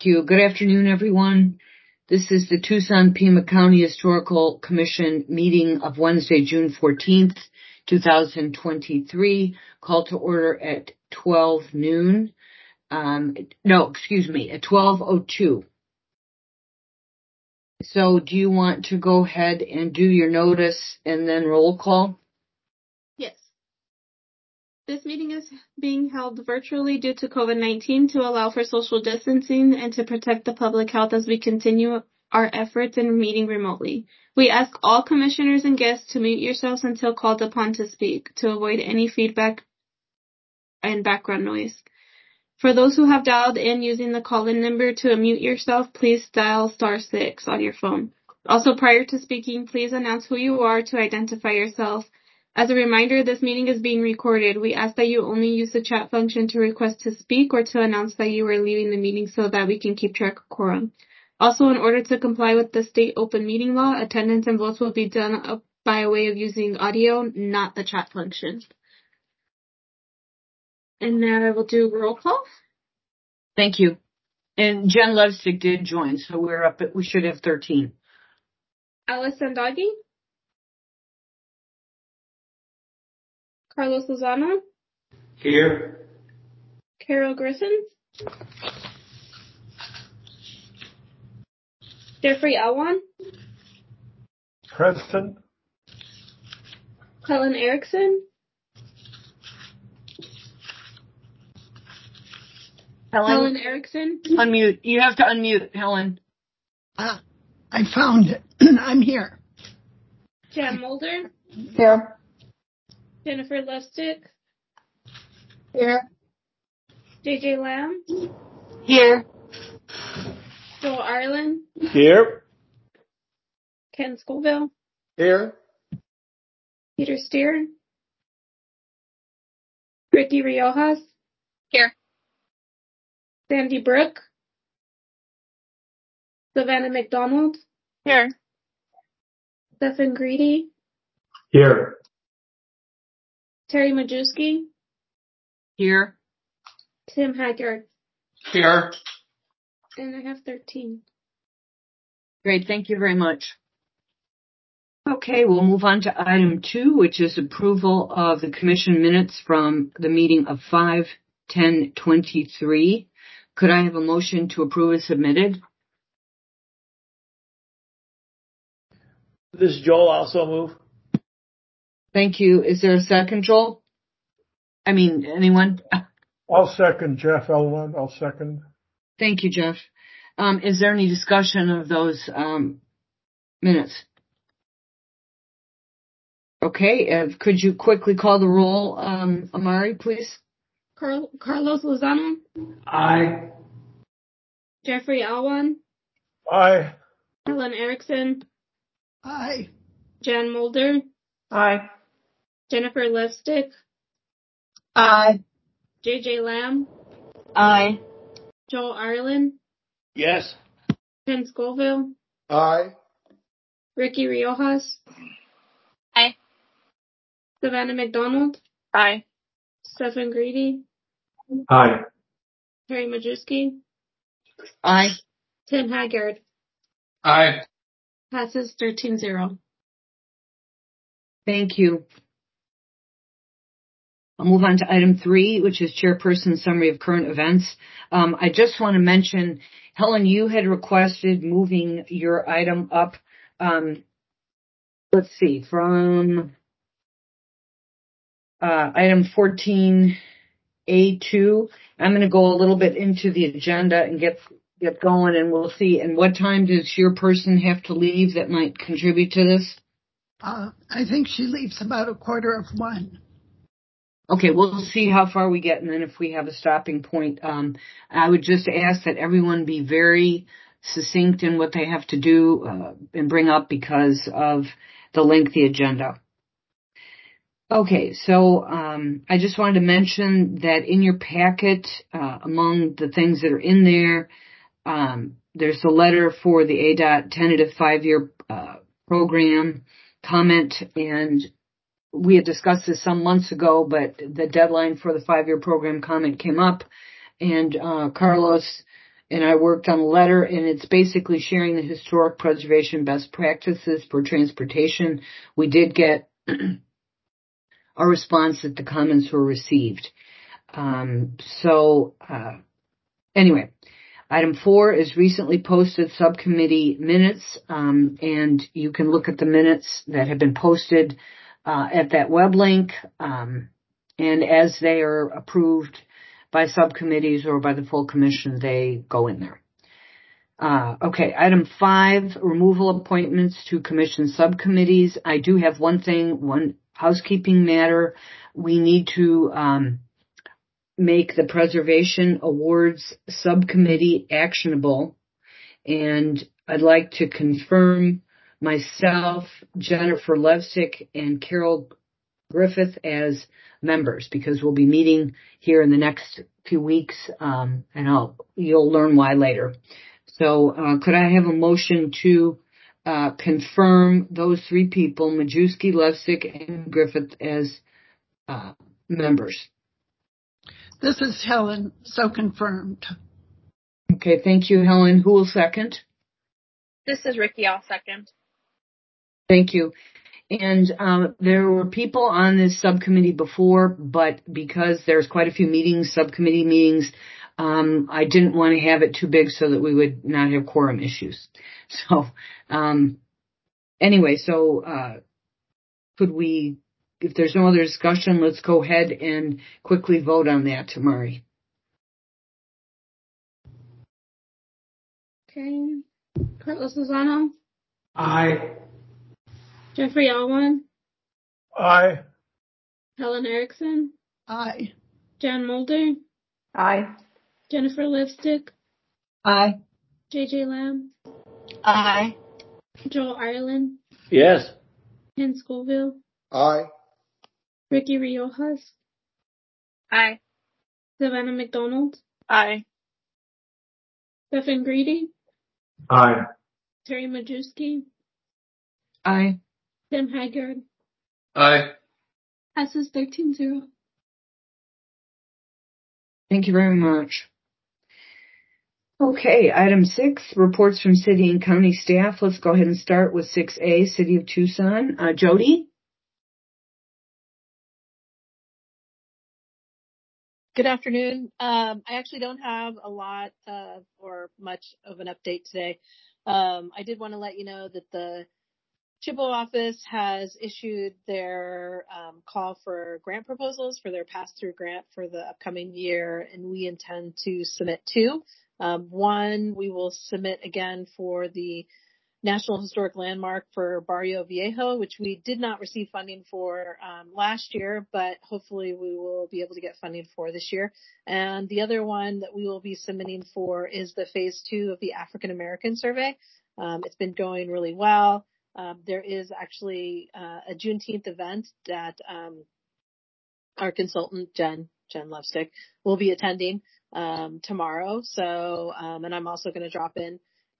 you. Good afternoon, everyone. This is the Tucson-Pima County Historical Commission meeting of Wednesday, June 14th, 2023, called to order at 12 noon. At 12:02. So do you want to go ahead and do your notice and then roll call? Yes. This meeting is being held virtually due to COVID-19 to allow for social distancing and to protect the public health as we continue our efforts in meeting remotely. We ask all commissioners and guests to mute yourselves until called upon to speak to avoid any feedback and background noise. For those who have dialed in using the call-in number to unmute yourself, please dial *6 on your phone. Also, prior to speaking, please announce who you are to identify yourself. As a reminder, this meeting is being recorded. We ask that you only use the chat function to request to speak or to announce that you are leaving the meeting so that we can keep track of quorum. Also, in order to comply with the state open meeting law, attendance and votes will be done by way of using audio, not the chat function. And now I will do roll call. Thank you. And Jen Lovestick did join, so we should have 13. Alice Sandagi. Carlos Lozano. Here. Carol Grissom. Jeffrey Alwan. Present. Helen Erickson. Helen Erickson. Unmute. You have to unmute, Helen. I found it. I'm here. Jan Mulder. Here. Jennifer Lustig. Here. JJ Lamb. Here. Joel Ireland. Here. Ken Scoville. Here. Peter Steer. Ricky Riojas. Here. Sandy Brooke. Savannah McDonald. Here. Stephen Greedy. Here. Terry Majewski. Here. Tim Haggard. Here. And I have 13. Great, thank you very much. Okay, we'll move on to item 2, which is approval of the commission minutes from the meeting of 5/10/23. Could I have a motion to approve as submitted? This is Joel. Also move. Thank you. Is there a second, Joel? Anyone? I'll second, Jeff Elwin. I'll second. Thank you, Jeff. Is there any discussion of those minutes? Okay, could you quickly call the roll, Amari, please? Carlos Lozano. Aye. Jeffrey Alwan. Aye. Helen Erickson. Aye. Jan Mulder. Aye. Jennifer Lustig. Aye. JJ Lamb. Aye. Joel Ireland. Yes. Ken Scoville. Aye. Ricky Riojas. Aye. Savannah McDonald. Aye. Stephen Greedy. Aye. Terry Majewski. Aye. Tim Haggard. Aye. Passes 13-0. Thank you. I'll move on to item 3, which is Chairperson's Summary of Current Events. I just want to mention, Helen, you had requested moving your item up, from item 14A2. I'm going to go a little bit into the agenda and get going, and we'll see. And what time does your person have to leave that might contribute to this? I think she leaves about 1:15. Okay, we'll see how far we get, and then if we have a stopping point, I would just ask that everyone be very succinct in what they have to do and bring up because of the lengthy agenda. Okay, so I just wanted to mention that in your packet, among the things that are in there, there's a letter for the ADOT tentative 5-year program comment, and we had discussed this some months ago, but the deadline for the 5-year program comment came up, and Carlos and I worked on a letter, and it's basically sharing the historic preservation best practices for transportation. We did get a response that the comments were received. Anyway, item 4 is recently posted subcommittee minutes, and you can look at the minutes that have been posted at that web link, and as they are approved by subcommittees or by the full commission, they go in there. Okay, item 5, removal appointments to commission subcommittees. I do have one housekeeping matter. We need to make the Preservation Awards Subcommittee actionable, and I'd like to confirm myself, Jennifer Levsick, and Carol Griffith as members, because we'll be meeting here in the next few weeks, and you'll learn why later. So could I have a motion to confirm those 3 people, Majewski, Levsick, and Griffith, as members? This is Helen, so confirmed. Okay, thank you, Helen. Who will second? This is Ricky. I'll second. Thank you. And there were people on this subcommittee before, but because there's quite a few subcommittee meetings, I didn't want to have it too big so that we would not have quorum issues. So anyway, could we, if there's no other discussion, let's go ahead and quickly vote on that, Tamari. Okay. Carlos Lozano. Aye. Jeffrey Alwan. Aye. Helen Erickson. Aye. Jan Mulder. Aye. Jennifer Lipstick. Aye. JJ Lamb. Aye. Joel Ireland. Yes. Ken Scoville. Aye. Ricky Riojas. Aye. Savannah McDonald. Aye. Stephen Greedy. Aye. Terry Majewski. Aye. Tim Haggard. Aye. Passes 13-0. Thank you very much. Okay, item 6, reports from city and county staff. Let's go ahead and start with 6A, City of Tucson. Jody? Good afternoon. I actually don't have a lot or much of an update today. I did want to let you know that the Chippewa office has issued their call for grant proposals for their pass-through grant for the upcoming year, and we intend to submit 2. One, we will submit again for the National Historic Landmark for Barrio Viejo, which we did not receive funding for last year, but hopefully we will be able to get funding for this year. And the other one that we will be submitting for is the phase 2 of the African American survey. It's been going really well. There is actually a Juneteenth event that our consultant, Jen Lovestick, will be attending tomorrow. So, and I'm also going to drop in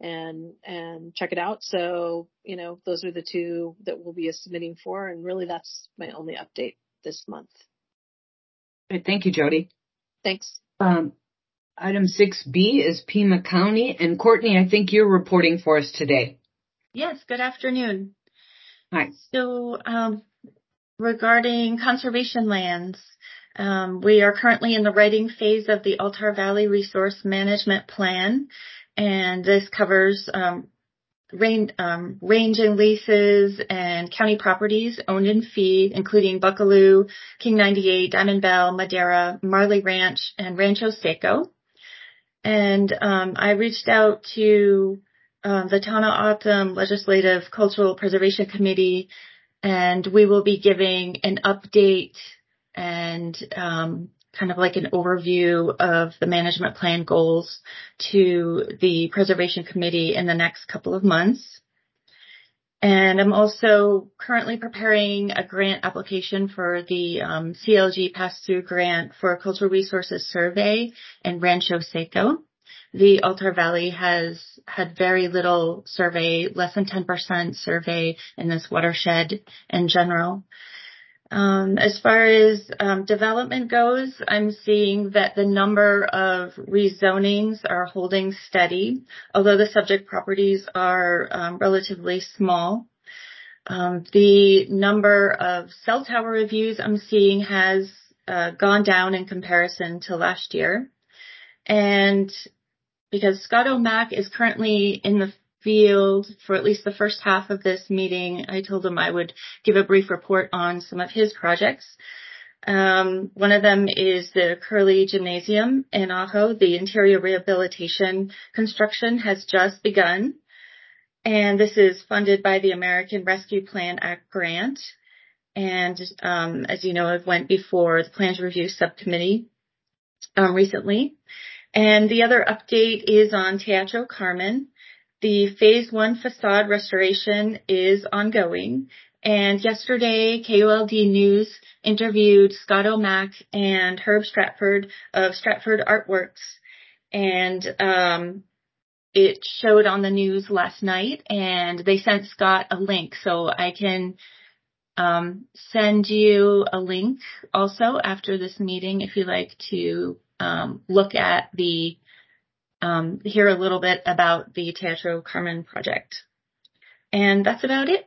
and check it out. So, those are the 2 that we'll be submitting for. And really that's my only update this month. Great, thank you, Jody. Thanks. Item 6B is Pima County. And Courtney, I think you're reporting for us today. Yes, good afternoon. Hi. So, regarding conservation lands, we are currently in the writing phase of the Altar Valley Resource Management Plan, and this covers range and leases and county properties owned in fee, including Buckaloo, King 98, Diamond Bell, Madera, Marley Ranch, and Rancho Seco. And I reached out to the Tana O'odham Legislative Cultural Preservation Committee, and we will be giving an update and kind of like an overview of the management plan goals to the Preservation Committee in the next couple of months. And I'm also currently preparing a grant application for the CLG pass-through grant for a cultural resources survey in Rancho Seco. The Altar Valley has had very little survey, less than 10% survey in this watershed in general. As far as development goes, I'm seeing that the number of rezonings are holding steady, although the subject properties are relatively small. The number of cell tower reviews I'm seeing has gone down in comparison to last year. And because Scott O'Mac is currently in the field for at least the first half of this meeting, I told him I would give a brief report on some of his projects. One of them is the Curley Gymnasium in Ajo. The interior rehabilitation construction has just begun, and this is funded by the American Rescue Plan Act grant. And as you know, it went before the Plans Review Subcommittee recently. And the other update is on Teatro Carmen. The Phase 1 facade restoration is ongoing. And yesterday, KULD News interviewed Scott O'Mac and Herb Stratford of Stratford Artworks. And it showed on the news last night, and they sent Scott a link. So I can send you a link also after this meeting if you'd like to look at the hear a little bit about the Teatro Carmen project. And that's about it.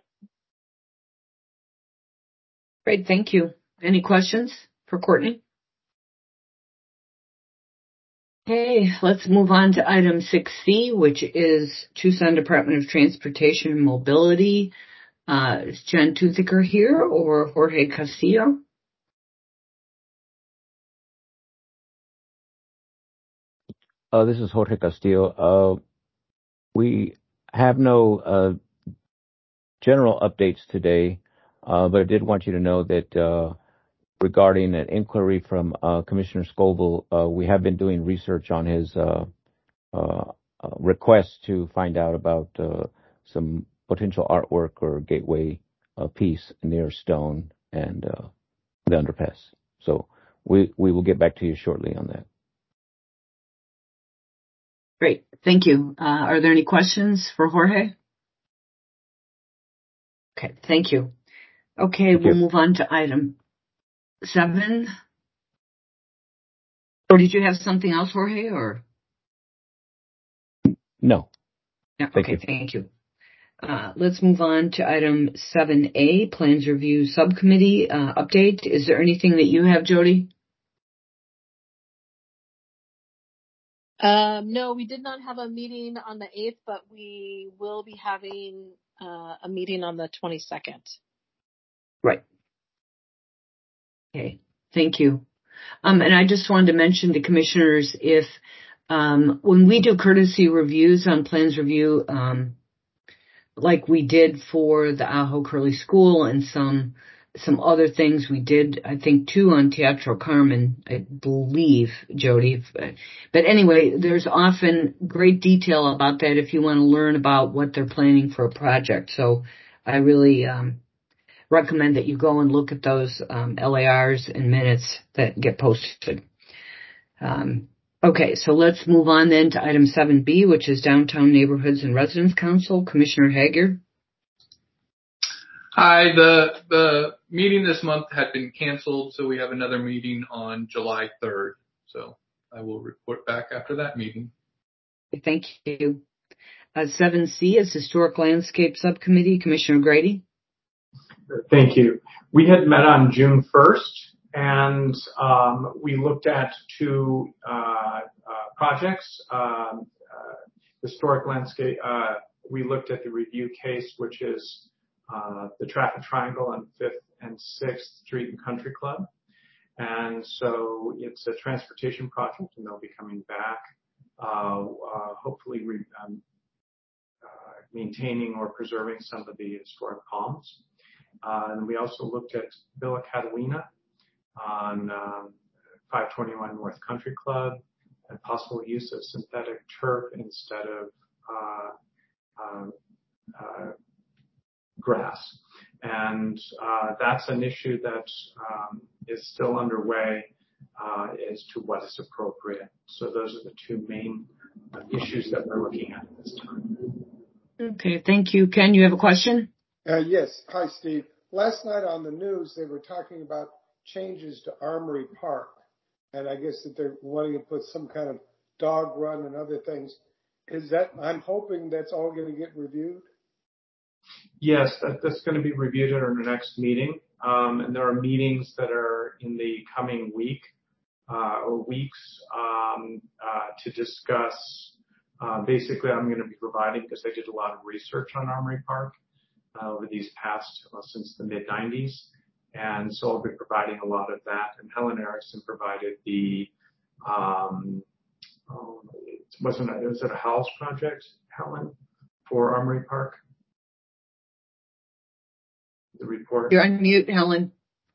Great, thank you. Any questions for Courtney? Okay, let's move on to item 6C, which is Tucson Department of Transportation and Mobility. Is Jen Toothiker here or Jorge Castillo? This is Jorge Castillo. We have no general updates today, but I did want you to know that regarding an inquiry from Commissioner Scoville, we have been doing research on his request to find out about some potential artwork or gateway piece near Stone and the underpass. So we will get back to you shortly on that. Great, thank you. Are there any questions for Jorge? Okay, thank you. Okay, we'll move on to item 7. Or did you have something else, Jorge, or? No. Yeah, okay, thank you. Let's move on to item 7A, Plans Review Subcommittee update. Is there anything that you have, Jody? No, we did not have a meeting on the 8th, but we will be having a meeting on the 22nd. Right. Okay, thank you. And I just wanted to mention to commissioners, if when we do courtesy reviews on Plans Review, like we did for the Ajo Curley School and some other things we did, I think 2 on Teatro Carmen, I believe, Jody. But anyway, there's often great detail about that if you want to learn about what they're planning for a project. So I really recommend that you go and look at those LARs and minutes that get posted. Okay, so let's move on then to item 7B, which is Downtown Neighborhoods and Residents Council. Commissioner Hager. Hi, the meeting this month had been canceled, so we have another meeting on July 3rd. So I will report back after that meeting. Thank you. 7C is Historic Landscape Subcommittee. Commissioner Grady. Thank you. We had met on June 1st, and we looked at 2 projects. Historic landscape. We looked at the review case, which is the traffic triangle on 5th and 6th Street and Country Club. And so it's a transportation project, and they'll be coming back, hopefully maintaining or preserving some of the historic palms. And we also looked at Villa Catalina on 521 North Country Club and possible use of synthetic turf instead of grass. And that's an issue that is still underway as to what is appropriate. So those are the 2 main issues that we're looking at this time. Okay, thank you. Ken, you have a question? Yes. Hi, Steve. last night on the news, they were talking about changes to Armory Park. And I guess that they're wanting to put some kind of dog run and other things. I'm hoping that's all going to get reviewed? Yes, that's going to be reviewed at our next meeting. And there are meetings that are in the coming week or weeks to discuss. Basically, I'm going to be providing, because I did a lot of research on Armory Park over these past, since the mid-90s. And so I'll be providing a lot of that. And Helen Erickson provided the, was it a house project, Helen, for Armory Park? The report. You're on mute, Helen.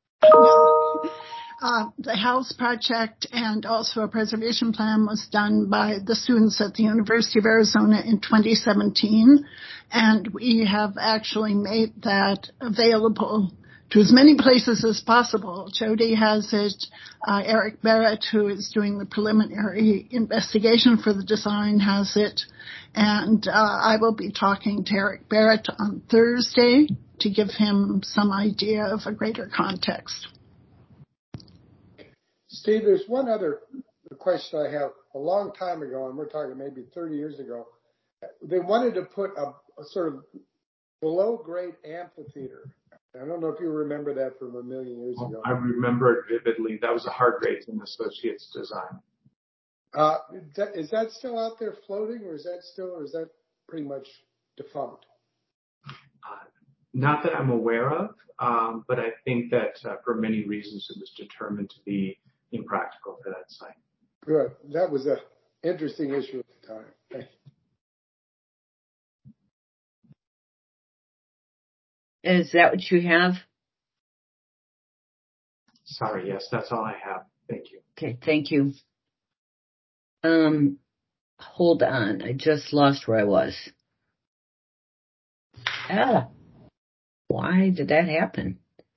The house project and also a preservation plan was done by the students at the University of Arizona in 2017. And we have actually made that available to as many places as possible. Jody has it. Eric Barrett, who is doing the preliminary investigation for the design, has it. And I will be talking to Eric Barrett on Thursday to give him some idea of a greater context. Steve, there's one other question I have. A long time ago, and we're talking maybe 30 years ago, they wanted to put a sort of below-grade amphitheater. I don't know if you remember that from a million years ago. I remember it vividly. That was a Hargrave & Associates design. Is that still out there floating, or is that pretty much defunct? Not that I'm aware of, but I think that for many reasons it was determined to be impractical for that site. Good. That was an interesting issue at the time. Thank you. Is that what you have? Sorry, yes, that's all I have. Thank you. Okay, thank you. Hold on. I just lost where I was. Why did that happen?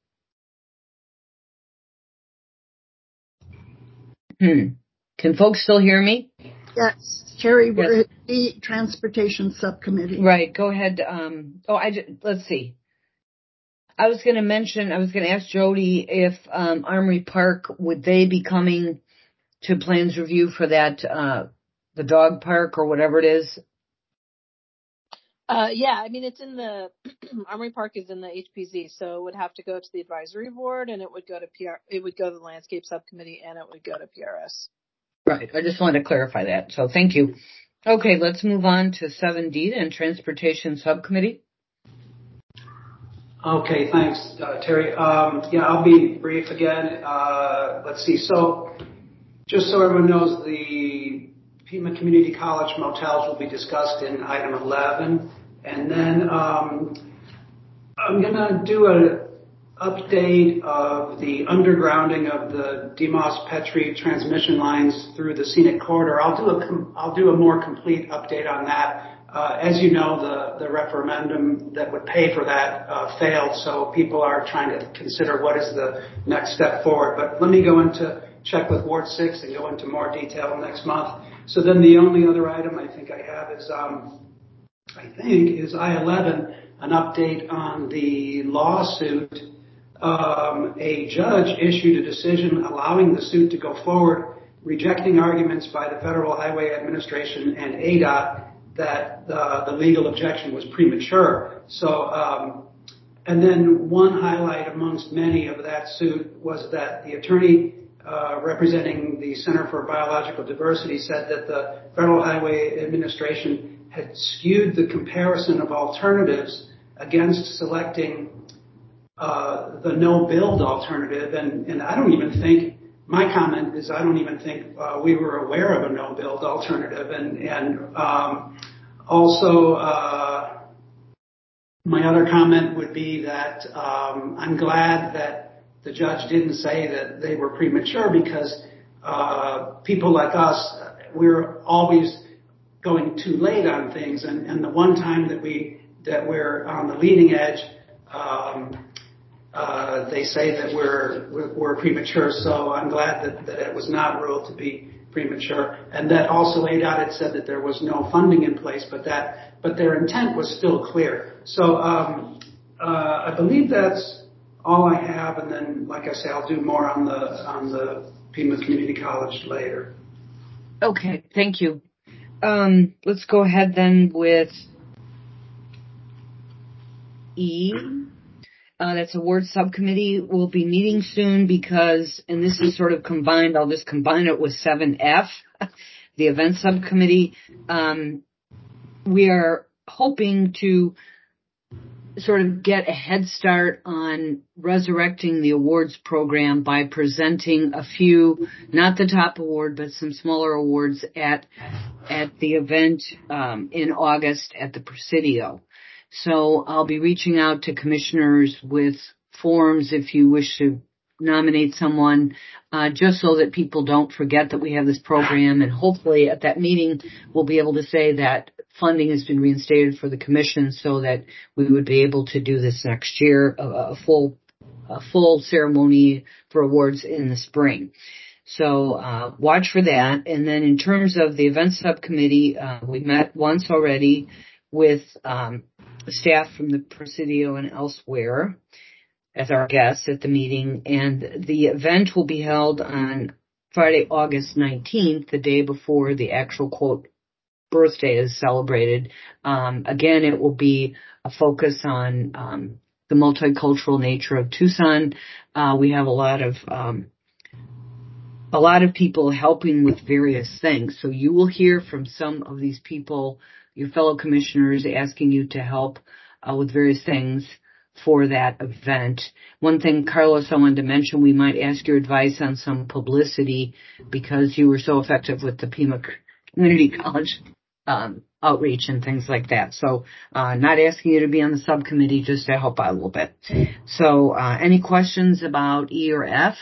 Can folks still hear me? Yes, Terry, we're at the Transportation Subcommittee. Right, go ahead. Let's see. I was going to ask Jody if Armory Park, would they be coming to plans review for that, the dog park or whatever it is? Yeah, I mean, it's in the, Armory Park is in the HPZ, so it would have to go to the advisory board, and it would go to it would go to the landscape subcommittee, and it would go to PRS. Right, I just wanted to clarify that, so thank you. Okay, let's move on to 7D and Transportation Subcommittee. Okay, thanks, Terry. I'll be brief again. Let's see. So, just so everyone knows, the Pima Community College motels will be discussed in item 11. And then I'm going to do an update of the undergrounding of the DeMoss Petrie transmission lines through the scenic corridor. I'll do a more complete update on that. As you know, the referendum that would pay for that failed, so people are trying to consider what is the next step forward. But let me go into check with Ward 6 and go into more detail next month. So then the only other item I think I have is I-11, an update on the lawsuit. A judge issued a decision allowing the suit to go forward, rejecting arguments by the Federal Highway Administration and ADOT that the legal objection was premature. So, and then one highlight amongst many of that suit was that the attorney representing the Center for Biological Diversity said that the Federal Highway Administration had skewed the comparison of alternatives against selecting the no-build alternative. And I don't even think, my comment is I don't even think we were aware of a no-build alternative. And also, my other comment would be that I'm glad that the judge didn't say that they were premature, because people like us, we're always going too late on things, and the one time that we're on the leading edge, they say that we're premature. So I'm glad that it was not ruled to be premature, and that also ADOT had said that there was no funding in place, but their intent was still clear. So I believe that's all I have, and then, like I say, I'll do more on the Pima Community College later. Okay, thank you. Let's go ahead then with E. That's award subcommittee. We'll be meeting soon because, and this is sort of combined, I'll just combine it with 7F, the event subcommittee. We are hoping to sort of get a head start on resurrecting the awards program by presenting a few, not the top award, but some smaller awards at the event in August at the Presidio. So I'll be reaching out to commissioners with forms if you wish to nominate someone, just so that people don't forget that we have this program. And hopefully at that meeting, we'll be able to say that funding has been reinstated for the commission so that we would be able to do this next year, a full ceremony for awards in the spring. So watch for that. And then in terms of the event subcommittee, we met once already with staff from the Presidio and elsewhere as our guests at the meeting. And the event will be held on Friday, August 19th, the day before the actual, quote, birthday is celebrated. Again, it will be a focus on the multicultural nature of Tucson. We have a lot of people helping with various things. So you will hear from some of these people, your fellow commissioners, asking you to help with various things for that event. One thing, Carlos, I wanted to mention, we might ask your advice on some publicity because you were so effective with the Pima Community College outreach and things like that. So not asking you to be on the subcommittee, just to help out a little bit. So any questions about E or F?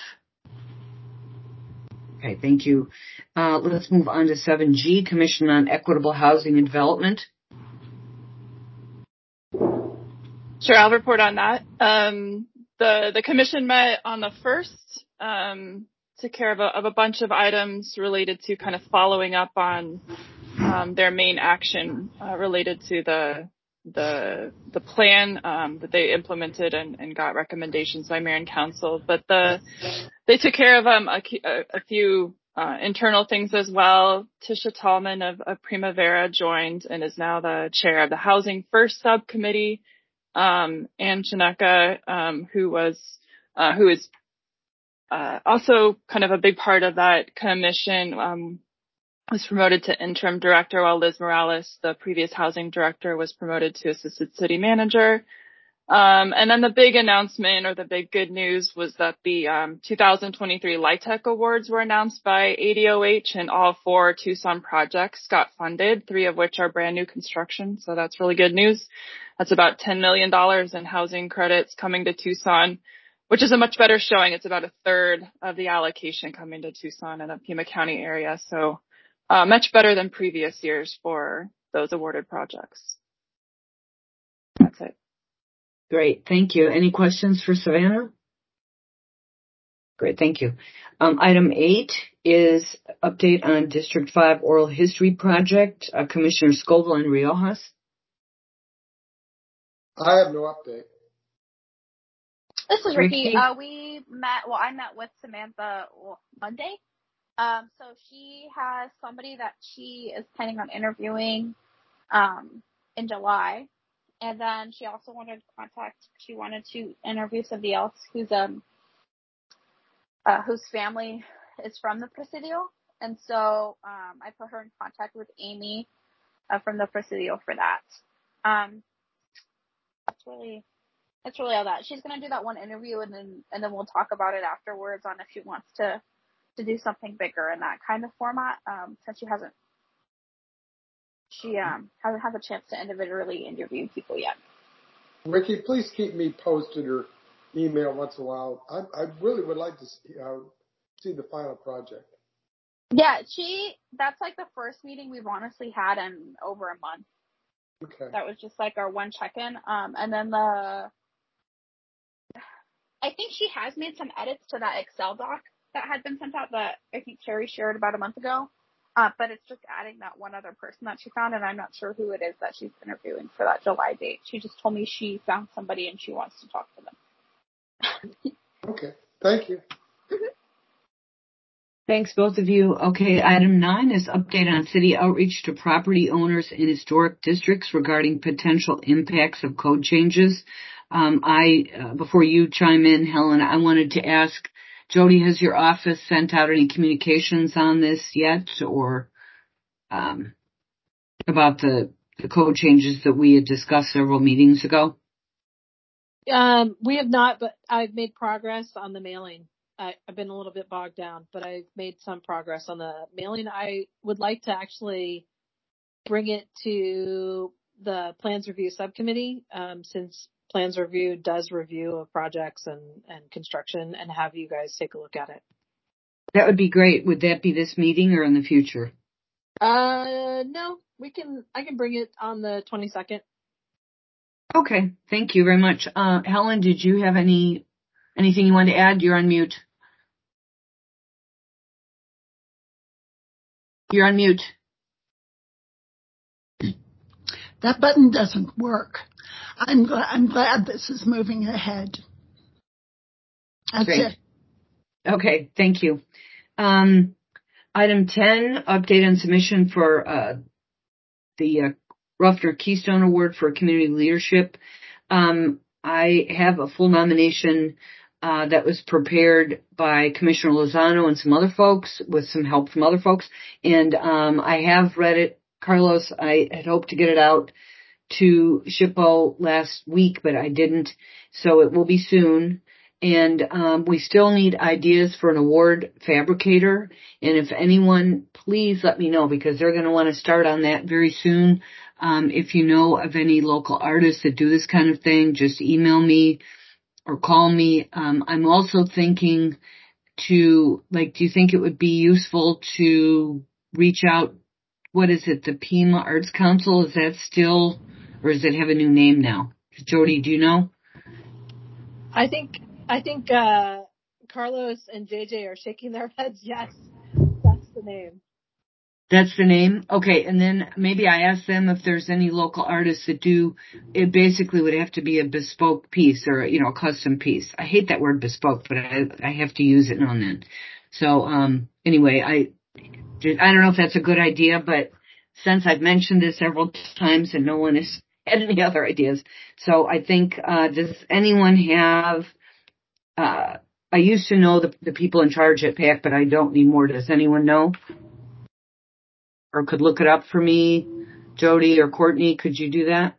Okay, thank you. Let's move on to 7G, Commission on Equitable Housing and Development. Sure, I'll report on that. The commission met on the 1st, took care of a bunch of items related to kind of following up on their main action related to the plan that they implemented and got recommendations by mayor and council. But they took care of a few internal things as well. Tisha Tallman of Primavera joined and is now the chair of the Housing First subcommittee. Ann Janeka, who is also kind of a big part of that commission, was promoted to interim director, while Liz Morales, the previous housing director, was promoted to assistant city manager. And then the big announcement, or the big good news, was that the 2023 LIHTC awards were announced by ADOH, and all 4 Tucson projects got funded, 3 of which are brand new construction. So that's really good news. That's about $10 million in housing credits coming to Tucson, which is a much better showing. It's about a third of the allocation coming to Tucson and the Pima County area. So much better than previous years for those awarded projects. That's it. Great, thank you. Any questions for Savannah? Great, thank you. Item 8 is update on District 5 Oral History Project. Commissioner Scoville and Riojas. I have no update. This is Ricky. I met with Samantha Monday. So she has somebody that she is planning on interviewing in July. And then she also wanted to interview somebody else whose family is from the Presidio. And so I put her in contact with Amy from the Presidio for that. That's really all that. She's gonna do that one interview, and then we'll talk about it afterwards on if she wants to do something bigger in that kind of format. Since she hasn't had a chance to individually interview people yet. Ricky, please keep me posted or email once in a while. I really would like to see the final project. Yeah, that's like the first meeting we've honestly had in over a month. Okay. That was just like our one check-in. And then I think she has made some edits to that Excel doc that had been sent out that I think Carrie shared about a month ago. But it's just adding that one other person that she found, and I'm not sure who it is that she's interviewing for that July date. She just told me she found somebody and she wants to talk to them. Okay. Thank you. Thanks, both of you. Okay, item 9 is update on city outreach to property owners in historic districts regarding potential impacts of code changes. Before you chime in, Helen, I wanted to ask, Jody, has your office sent out any communications on this yet, or about the code changes that we had discussed several meetings ago? We have not, but I've made progress on the mailing. I've been a little bit bogged down, but I've made some progress on the mailing. I would like to actually bring it to the plans review subcommittee, since plans review does review of projects and construction, and have you guys take a look at it. That would be great. Would that be this meeting or in the future? No, I can bring it on the 22nd. Okay. Thank you very much. Helen, did you have anything you wanted to add? You're on mute. You're on mute. That button doesn't work. I'm glad this is moving ahead. That's Great. it. Okay. Thank you. Item 10, update on submission for the Ruffner Keystone Award for Community Leadership. I have a full nomination that was prepared by Commissioner Lozano and some other folks with some help from other folks. And I have read it. Carlos, I had hoped to get it out to SHPO last week, but I didn't. So it will be soon. And we still need ideas for an award fabricator. And if anyone, please let me know, because they're going to want to start on that very soon. If you know of any local artists that do this kind of thing, just email me or call me. I'm also thinking do you think it would be useful to reach out? What is it? The Pima Arts Council? Is that still, or does it have a new name now? Jody, do you know? I think Carlos and JJ are shaking their heads. Yes, that's the name. That's the name? Okay, and then maybe I ask them if there's any local artists that do. It basically would have to be a bespoke piece or, a custom piece. I hate that word bespoke, but I have to use it now and then. So, anyway, I don't know if that's a good idea, but since I've mentioned this several times and no one has had any other ideas, so I think, does anyone have, I used to know the people in charge at PAC, but I don't anymore. Does anyone know? Or could look it up for me? Jody or Courtney, could you do that?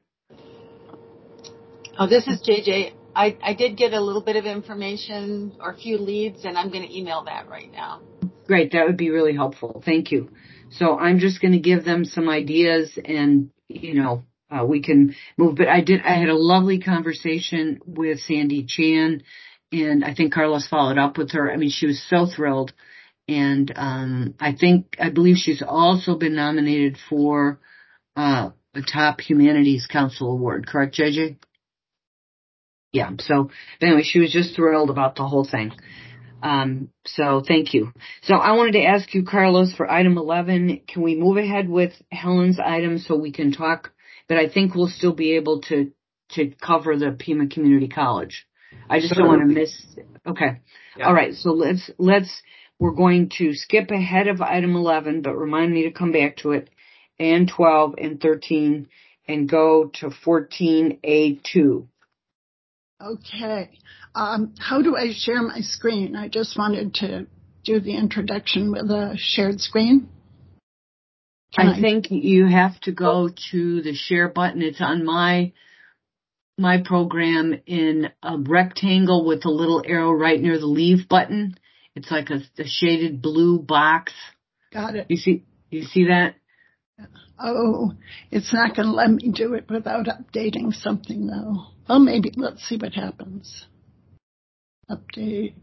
Oh, this is JJ. I did get a little bit of information or a few leads, and I'm going to email that right now. Great. That would be really helpful. Thank you. So I'm just going to give them some ideas and, we can move. But I had a lovely conversation with Sandy Chan, and I think Carlos followed up with her. I mean, she was so thrilled. And I believe she's also been nominated for a Top Humanities Council Award. Correct, JJ? Yeah. So anyway, she was just thrilled about the whole thing. So thank you. So I wanted to ask you, Carlos, for item 11, can we move ahead with Helen's item so we can talk? But I think we'll still be able to cover the Pima Community College. I just don't want to miss. Okay. Yeah. All right. So we're going to skip ahead of item 11, but remind me to come back to it, and 12 and 13, and go to 14A2. Okay. How do I share my screen? I just wanted to do the introduction with a shared screen. I think you have to go to the share button. It's on my program in a rectangle with a little arrow right near the leave button. It's like a shaded blue box. Got it. You see that? Oh, it's not going to let me do it without updating something, though. Well, maybe. Let's see what happens. Update.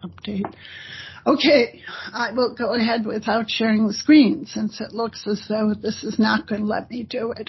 Okay, I will go ahead without sharing the screen since it looks as though this is not going to let me do it.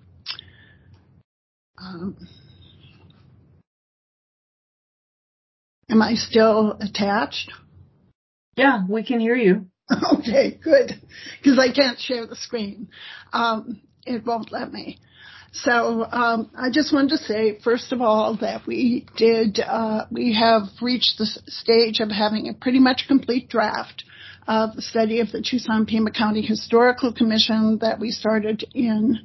Am I still attached? Yeah, we can hear you. Okay, good, because I can't share the screen. it won't let me. So I just wanted to say, first of all, that we have reached the stage of having a pretty much complete draft of the study of the Tucson-Pima County Historical Commission that we started in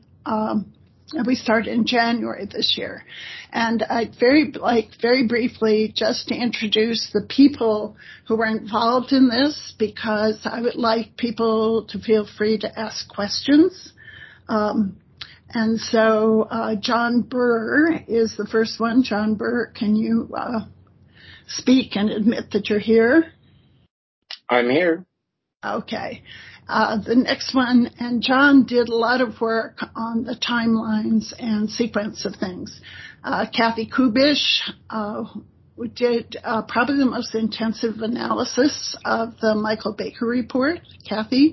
January this year. And I'd very briefly just to introduce the people who were involved in this, because I would like people to feel free to ask questions. And so John Burr is the first one. John Burr, can you speak and admit that you're here? I'm here. Okay. The next one, and John did a lot of work on the timelines and sequence of things. Kathy Kubish did probably the most intensive analysis of the Michael Baker report. Kathy?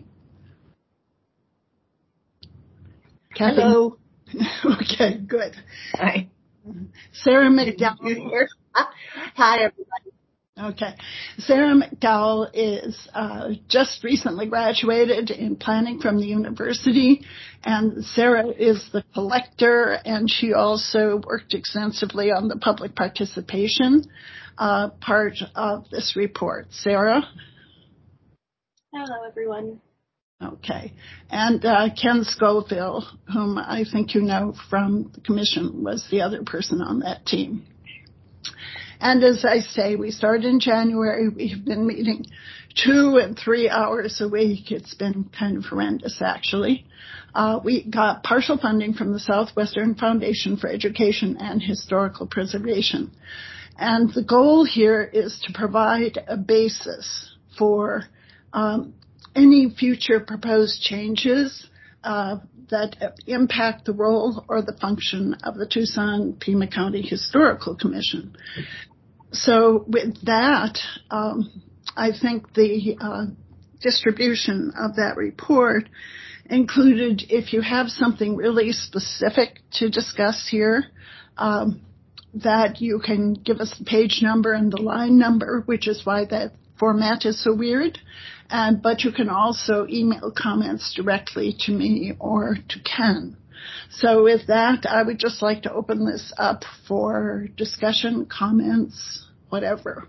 Hello. Okay, good. Hi. Sarah McDowell. Hi, everybody. Okay. Sarah McDowell is just recently graduated in planning from the university, and Sarah is the collector, and she also worked extensively on the public participation part of this report. Sarah? Hello, everyone. Okay. And Ken Scoville, whom I think you know from the commission, was the other person on that team. And as I say, we started in January. We have been meeting 2 and 3 hours a week. It's been kind of horrendous, actually. We got partial funding from the Southwestern Foundation for Education and Historical Preservation. And the goal here is to provide a basis for any future proposed changes that impact the role or the function of the Tucson-Pima County Historical Commission. So with that, I think the distribution of that report included, if you have something really specific to discuss here, that you can give us the page number and the line number, which is why that format is so weird. But you can also email comments directly to me or to Ken. So with that, I would just like to open this up for discussion, comments, whatever.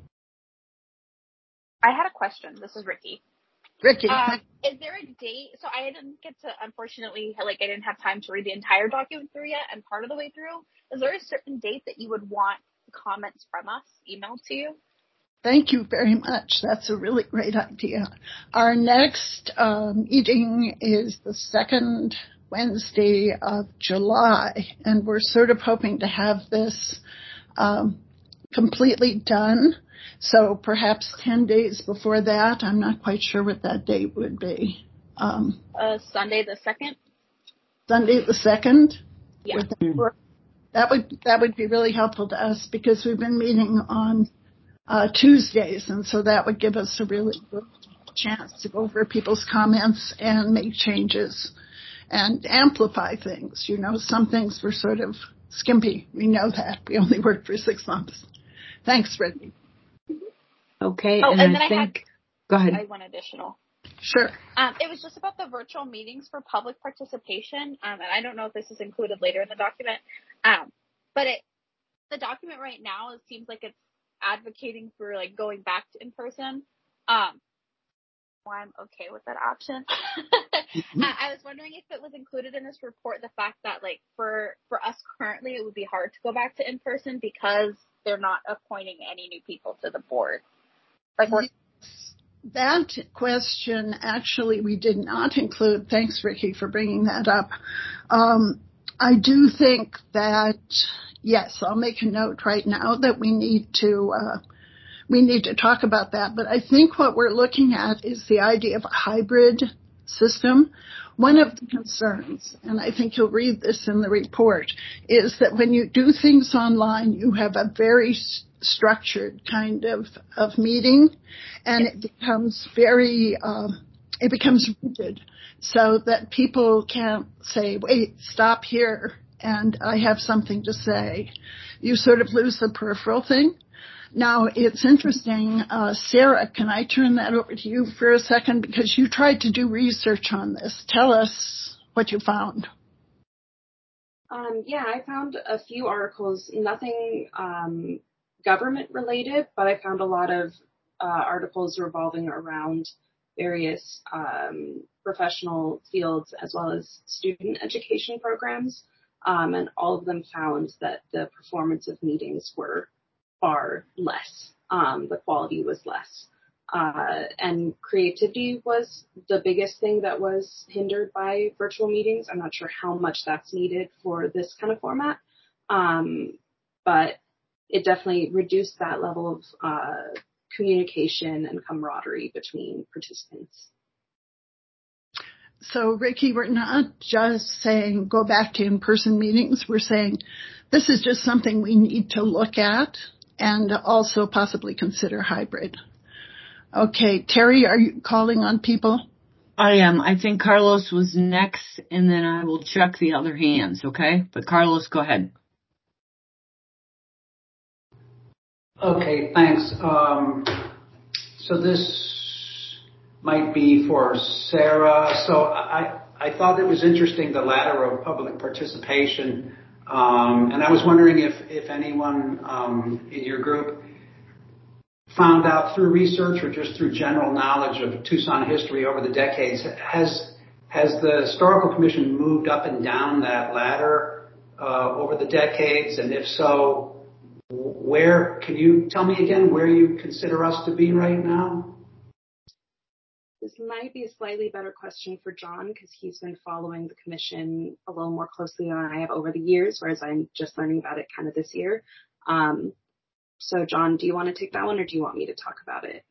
I had a question. This is Ricky. Ricky. Is there a date? So I didn't get to, unfortunately, I didn't have time to read the entire document through yet and part of the way through. Is there a certain date that you would want comments from us emailed to you? Thank you very much. That's a really great idea. Our next meeting is the second Wednesday of July, and we're sort of hoping to have this completely done. So perhaps 10 days before that. I'm not quite sure what that date would be. Sunday the 2nd? Sunday the 2nd? Yeah. That would be really helpful to us because we've been meeting on Tuesdays, and so that would give us a really good chance to go over people's comments and make changes and amplify things. You know, some things were sort of skimpy. We know that. We only worked for 6 months. Thanks, Brittany. Okay, and then I think... Go ahead. I have one additional. Sure. It was just about the virtual meetings for public participation, and I don't know if this is included later in the document, but the document right now, it seems like it's advocating for going back to in person. I'm okay with that option. I was wondering if it was included in this report, the fact that for us currently it would be hard to go back to in person because they're not appointing any new people to the board. That question actually we did not include. Thanks, Ricky, for bringing that up. I do think that, yes, I'll make a note right now that we need to talk about that. But I think what we're looking at is the idea of a hybrid system. One of the concerns, and I think you'll read this in the report, is that when you do things online, you have a very structured kind of meeting, and it becomes rigid, so that people can't say, wait, stop here, and I have something to say. You sort of lose the peripheral thing. Now, it's interesting, Sarah, can I turn that over to you for a second? Because you tried to do research on this. Tell us what you found. Yeah, I found a few articles, nothing government related, but I found a lot of articles revolving around various professional fields as well as student education programs. And all of them found that the performance of meetings were far less. The quality was less. And creativity was the biggest thing that was hindered by virtual meetings. I'm not sure how much that's needed for this kind of format. But it definitely reduced that level of communication and camaraderie between participants. So, Ricky, we're not just saying go back to in-person meetings. We're saying this is just something we need to look at and also possibly consider hybrid. Okay, Terry, are you calling on people? I am. I think Carlos was next, and then I will check the other hands, okay? But Carlos, go ahead. Okay, thanks. So this might be for Sarah. So I thought it was interesting, the ladder of public participation. And I was wondering if anyone in your group found out through research or just through general knowledge of Tucson history over the decades, has the Historical Commission moved up and down that ladder over the decades? And if so, where, can you tell me again where you consider us to be right now? This might be a slightly better question for John because he's been following the commission a little more closely than I have over the years, whereas I'm just learning about it kind of this year. So, John, do you want to take that one or do you want me to talk about it?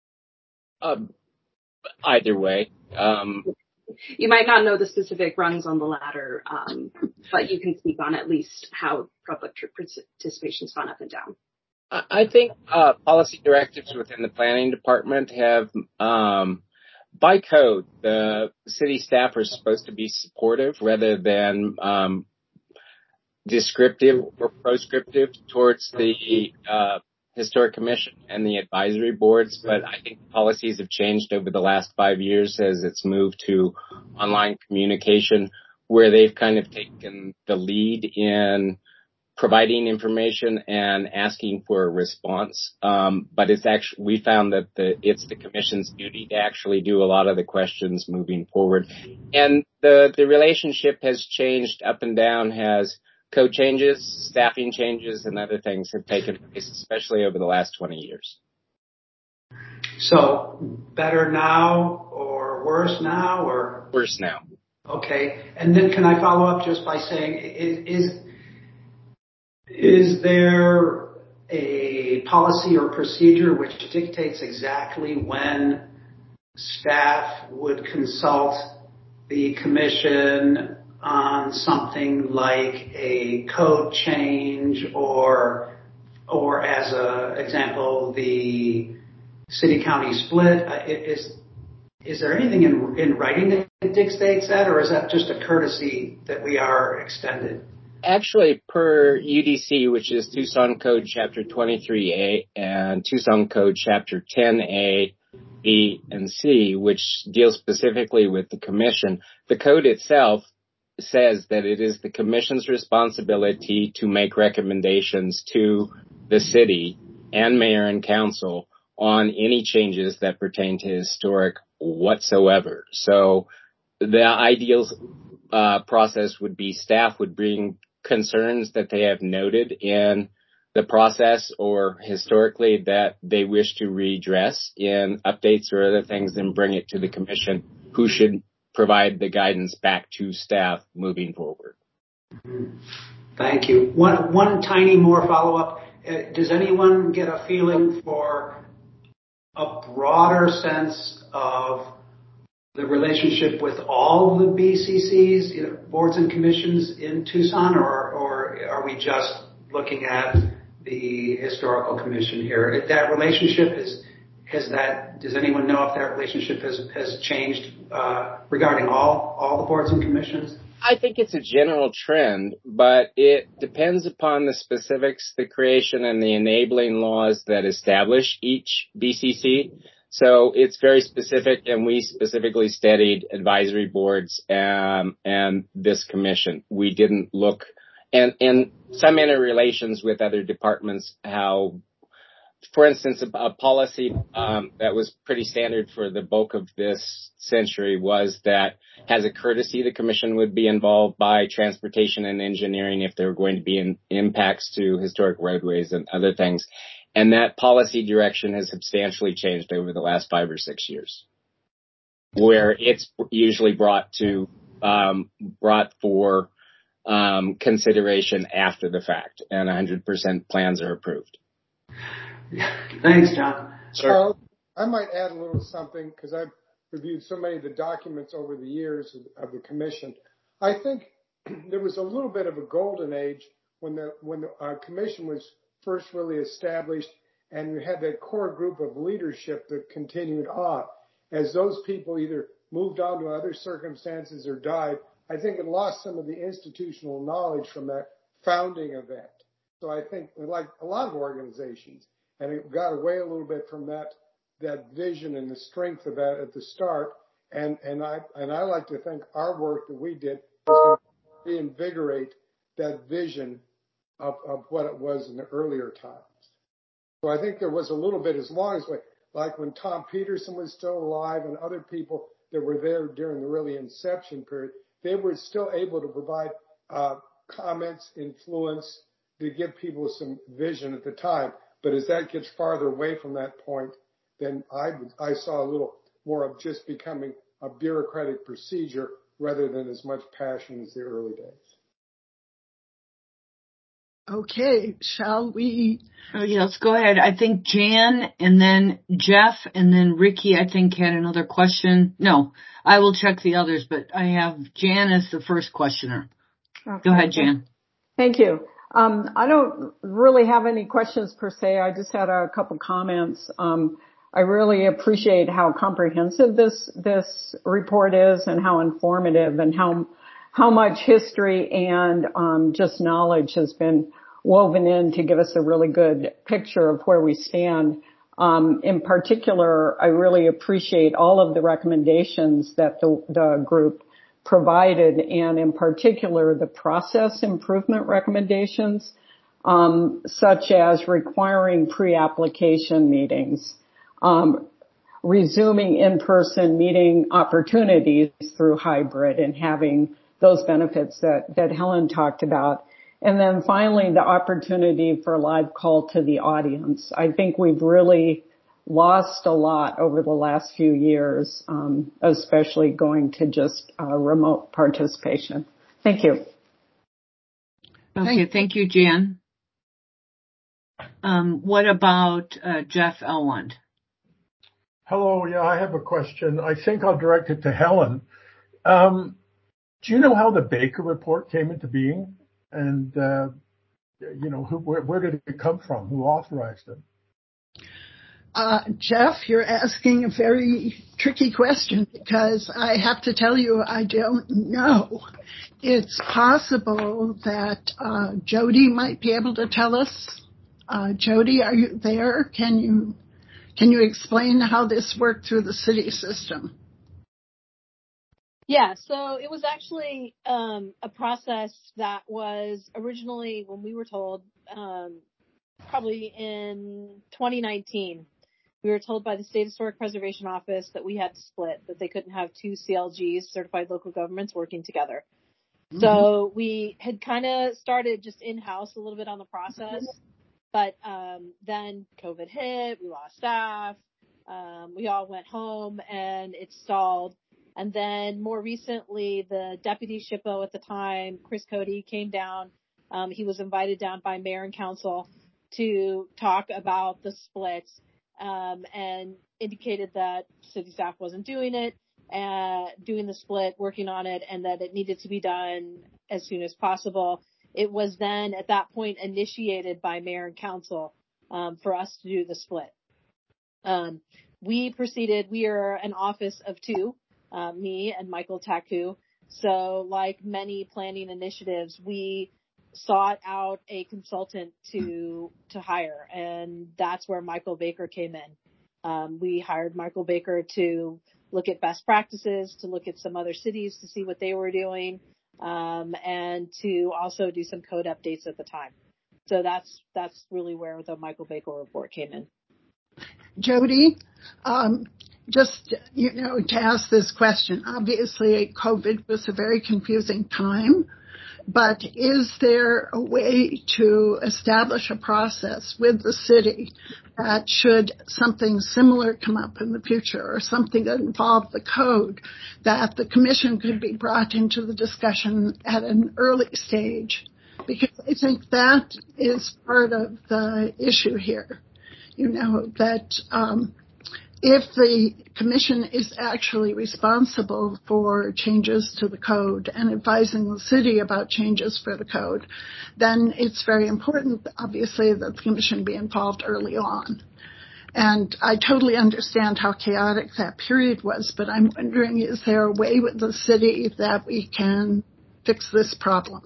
Either way. You might not know the specific rungs on the ladder, but you can speak on at least how public participation's gone up and down. I think policy directives within the planning department have, by code, the city staff are supposed to be supportive rather than descriptive or proscriptive towards the Historic Commission and the advisory boards, but I think policies have changed over the last 5 years as it's moved to online communication, where they've kind of taken the lead in providing information and asking for a response. But it's actually, we found that it's the commission's duty to actually do a lot of the questions moving forward. And the relationship has changed up and down, has code changes, staffing changes, and other things have taken place, especially over the last 20 years. So better now or worse now or? Worse now. Okay. And then can I follow up just by saying, is there a policy or procedure which dictates exactly when staff would consult the commission on something like a code change or as an example, the city-county split? Is there anything in writing that dictates that, or is that just a courtesy that we are extended? Actually, per UDC, which is Tucson Code Chapter 23A and Tucson Code Chapter 10A, B, and C, which deals specifically with the commission, the code itself says that it is the commission's responsibility to make recommendations to the city and mayor and council on any changes that pertain to historic whatsoever. So the ideal process would be staff would bring concerns that they have noted in the process or historically that they wish to redress in updates or other things and bring it to the commission, who should provide the guidance back to staff moving forward. Thank you. One tiny more follow-up. Does anyone get a feeling for a broader sense of the relationship with all the BCCs, boards and commissions in Tucson, or are we just looking at the Historical Commission here? That relationship does anyone know if that relationship has changed regarding all the boards and commissions? I think it's a general trend, but it depends upon the specifics, the creation and the enabling laws that establish each BCC. So it's very specific, and we specifically studied advisory boards and this commission. We didn't look, and some interrelations with other departments, how, for instance, a policy that was pretty standard for the bulk of this century was that as a courtesy, the commission would be involved by transportation and engineering if there were going to be impacts to historic roadways and other things. And that policy direction has substantially changed over the last 5 or 6 years, where it's usually brought for consideration after the fact, and 100% plans are approved. Thanks, John. Sure. I might add a little something because I've reviewed so many of the documents over the years of the commission. I think there was a little bit of a golden age when the commission was first really established, and you had that core group of leadership that continued on. As those people either moved on to other circumstances or died, I think it lost some of the institutional knowledge from that founding event. So I think, like a lot of organizations, and it got away a little bit from that vision and the strength of that at the start. And I like to think our work that we did was going to reinvigorate that vision of what it was in the earlier times. So I think there was a little bit, as long as, like when Tom Peterson was still alive and other people that were there during the really inception period, they were still able to provide comments, influence, to give people some vision at the time. But as that gets farther away from that point, then I saw a little more of just becoming a bureaucratic procedure rather than as much passion as the early days. Okay, shall we? Oh, yeah, let's go ahead. I think Jan and then Jeff and then Ricky, I think, had another question. No, I will check the others, but I have Jan as the first questioner. Okay. Go ahead, Jan. Thank you. I don't really have any questions per se. I just had a couple comments. I really appreciate how comprehensive this report is and how informative and how much history and just knowledge has been woven in to give us a really good picture of where we stand. In particular, I really appreciate all of the recommendations that the group provided, and in particular the process improvement recommendations, such as requiring pre-application meetings, resuming in-person meeting opportunities through hybrid and having those benefits that Helen talked about. And then finally, the opportunity for live call to the audience. I think we've really lost a lot over the last few years, especially going to just remote participation. Thank you. Okay, thank you, Jan. What about Jeff Elwand? Hello, yeah, I have a question. I think I'll direct it to Helen. Do you know how the Baker Report came into being? And, where did it come from? Who authorized it? Jeff, you're asking a very tricky question because I have to tell you I don't know. It's possible that Jody might be able to tell us. Jody, are you there? Can you explain how this worked through the city system? Yeah, so it was actually a process that was originally, when we were told, probably in 2019, we were told by the State Historic Preservation Office that we had to split, that they couldn't have two CLGs, certified local governments, working together. Mm-hmm. So we had kind of started just in-house a little bit on the process, but then COVID hit, we lost staff, we all went home, and it stalled. And then more recently, the deputy SHPO at the time, Chris Cody, came down. He was invited down by mayor and council to talk about the splits, and indicated that city staff wasn't doing the split, working on it, and that it needed to be done as soon as possible. It was then at that point initiated by mayor and council for us to do the split. We proceeded. We are an office of two. Me and Michael Taku. So like many planning initiatives, we sought out a consultant to hire, and that's where Michael Baker came in. We hired Michael Baker to look at best practices, to look at some other cities to see what they were doing, and to also do some code updates at the time. So that's really where the Michael Baker report came in. Jody, just, to ask this question, obviously COVID was a very confusing time, but is there a way to establish a process with the city that should something similar come up in the future or something that involved the code, that the commission could be brought into the discussion at an early stage? Because I think that is part of the issue here. That if the commission is actually responsible for changes to the code and advising the city about changes for the code, then it's very important, obviously, that the commission be involved early on. And I totally understand how chaotic that period was, but I'm wondering, is there a way with the city that we can fix this problem?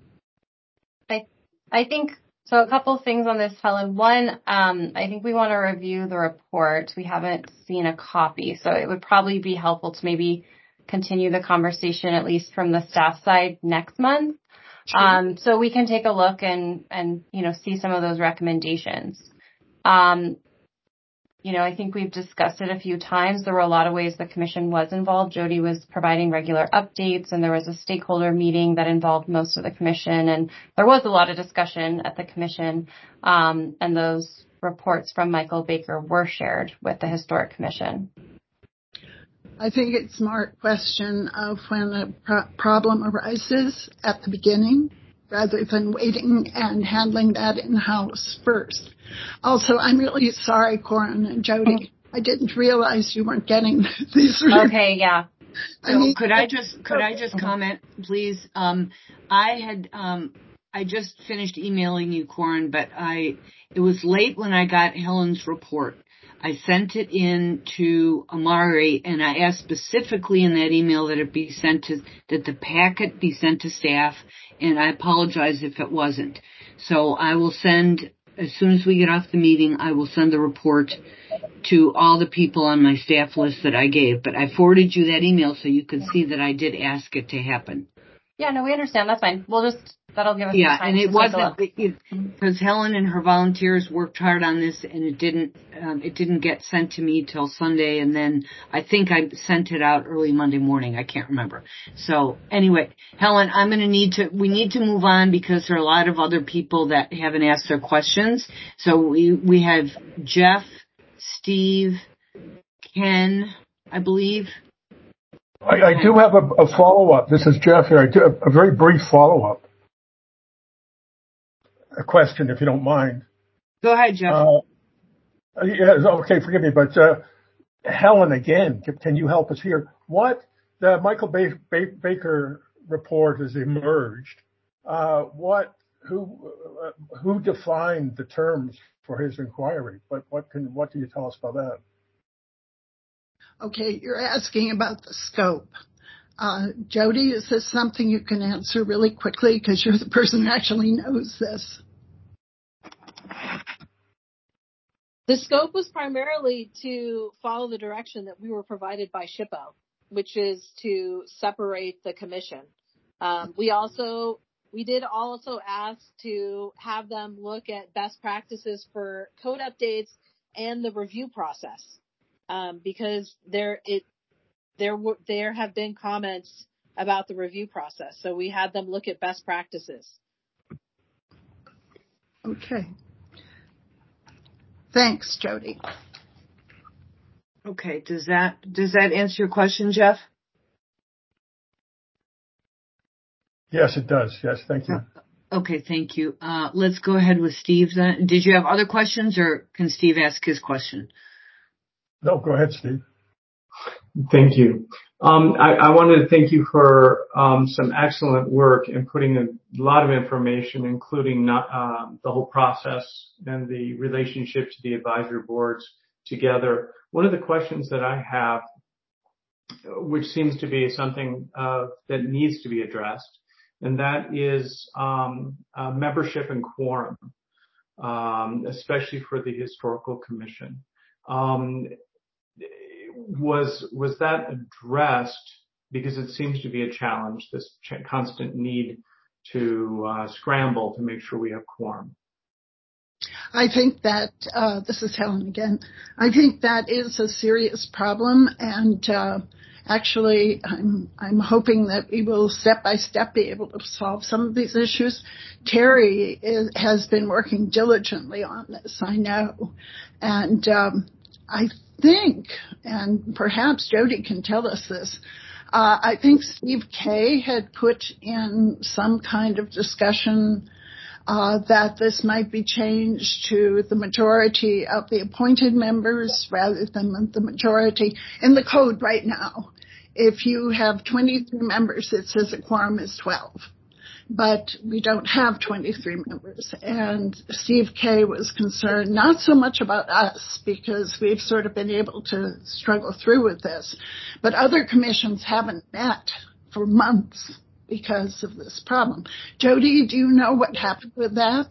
I think so. A couple things on this, Helen. One, I think we want to review the report. We haven't seen a copy, so it would probably be helpful to maybe continue the conversation, at least from the staff side, next month. Sure. So we can take a look and see some of those recommendations. I think we've discussed it a few times. There were a lot of ways the commission was involved. Jody was providing regular updates, and there was a stakeholder meeting that involved most of the commission, and there was a lot of discussion at the commission, and those reports from Michael Baker were shared with the Historic Commission. I think it's more a question of when a problem arises at the beginning, rather than waiting and handling that in-house first. Also, I'm really sorry, Corin and Jody. I didn't realize you weren't getting these. Okay, yeah. Could I just comment, please? I just finished emailing you, Corin, but it was late when I got Helen's report. I sent it in to Amari, and I asked specifically in that email that it be sent that the packet be sent to staff, and I apologize if it wasn't. So I will send, as soon as we get off the meeting, I will send the report to all the people on my staff list that I gave. But I forwarded you that email so you could see that I did ask it to happen. Yeah, no, we understand. That's fine. That'll give us some time. And it wasn't, because Helen and her volunteers worked hard on this, and it didn't get sent to me till Sunday, and then I think I sent it out early Monday morning. I can't remember. So anyway, Helen, we need to move on because there are a lot of other people that haven't asked their questions. So we have Jeff, Steve, Ken, I believe. I do have a follow-up. This is Jeff here. I do a very brief follow-up. A question, if you don't mind. Go ahead, Jeff. Okay, forgive me, but Helen, again, can you help us here? The Michael Baker report has emerged. Who defined the terms for his inquiry? What can you tell us about that? Okay, you're asking about the scope. Jody, is this something you can answer really quickly because you're the person who actually knows this? The scope was primarily to follow the direction that we were provided by SHPO, which is to separate the commission. We did also ask to have them look at best practices for code updates and the review process, because there have been comments about the review process. So we had them look at best practices. Okay. Thanks, Jody. Okay. Does that answer your question, Jeff? Yes, it does. Yes, thank you. Okay, thank you. Let's go ahead with Steve then. Did you have other questions, or can Steve ask his question? No, go ahead, Steve. Thank you. I wanted to thank you for some excellent work in putting a lot of information, including the whole process and the relationship to the advisory boards together. One of the questions that I have, which seems to be something that needs to be addressed, and that is membership and quorum, especially for the Historical Commission. Was that addressed? Because it seems to be a challenge, this constant need to scramble to make sure we have quorum. I think that, this is Helen again, I think that is a serious problem, and actually I'm hoping that we will step by step be able to solve some of these issues. Terry has been working diligently on this, I know, and I think, and perhaps Jody can tell us this, I think Steve Kay had put in some kind of discussion that this might be changed to the majority of the appointed members rather than the majority. In the code right now, if you have 23 members, it says a quorum is 12. But we don't have 23 members. And Steve Kay was concerned not so much about us, because we've sort of been able to struggle through with this, but other commissions haven't met for months because of this problem. Jody, do you know what happened with that?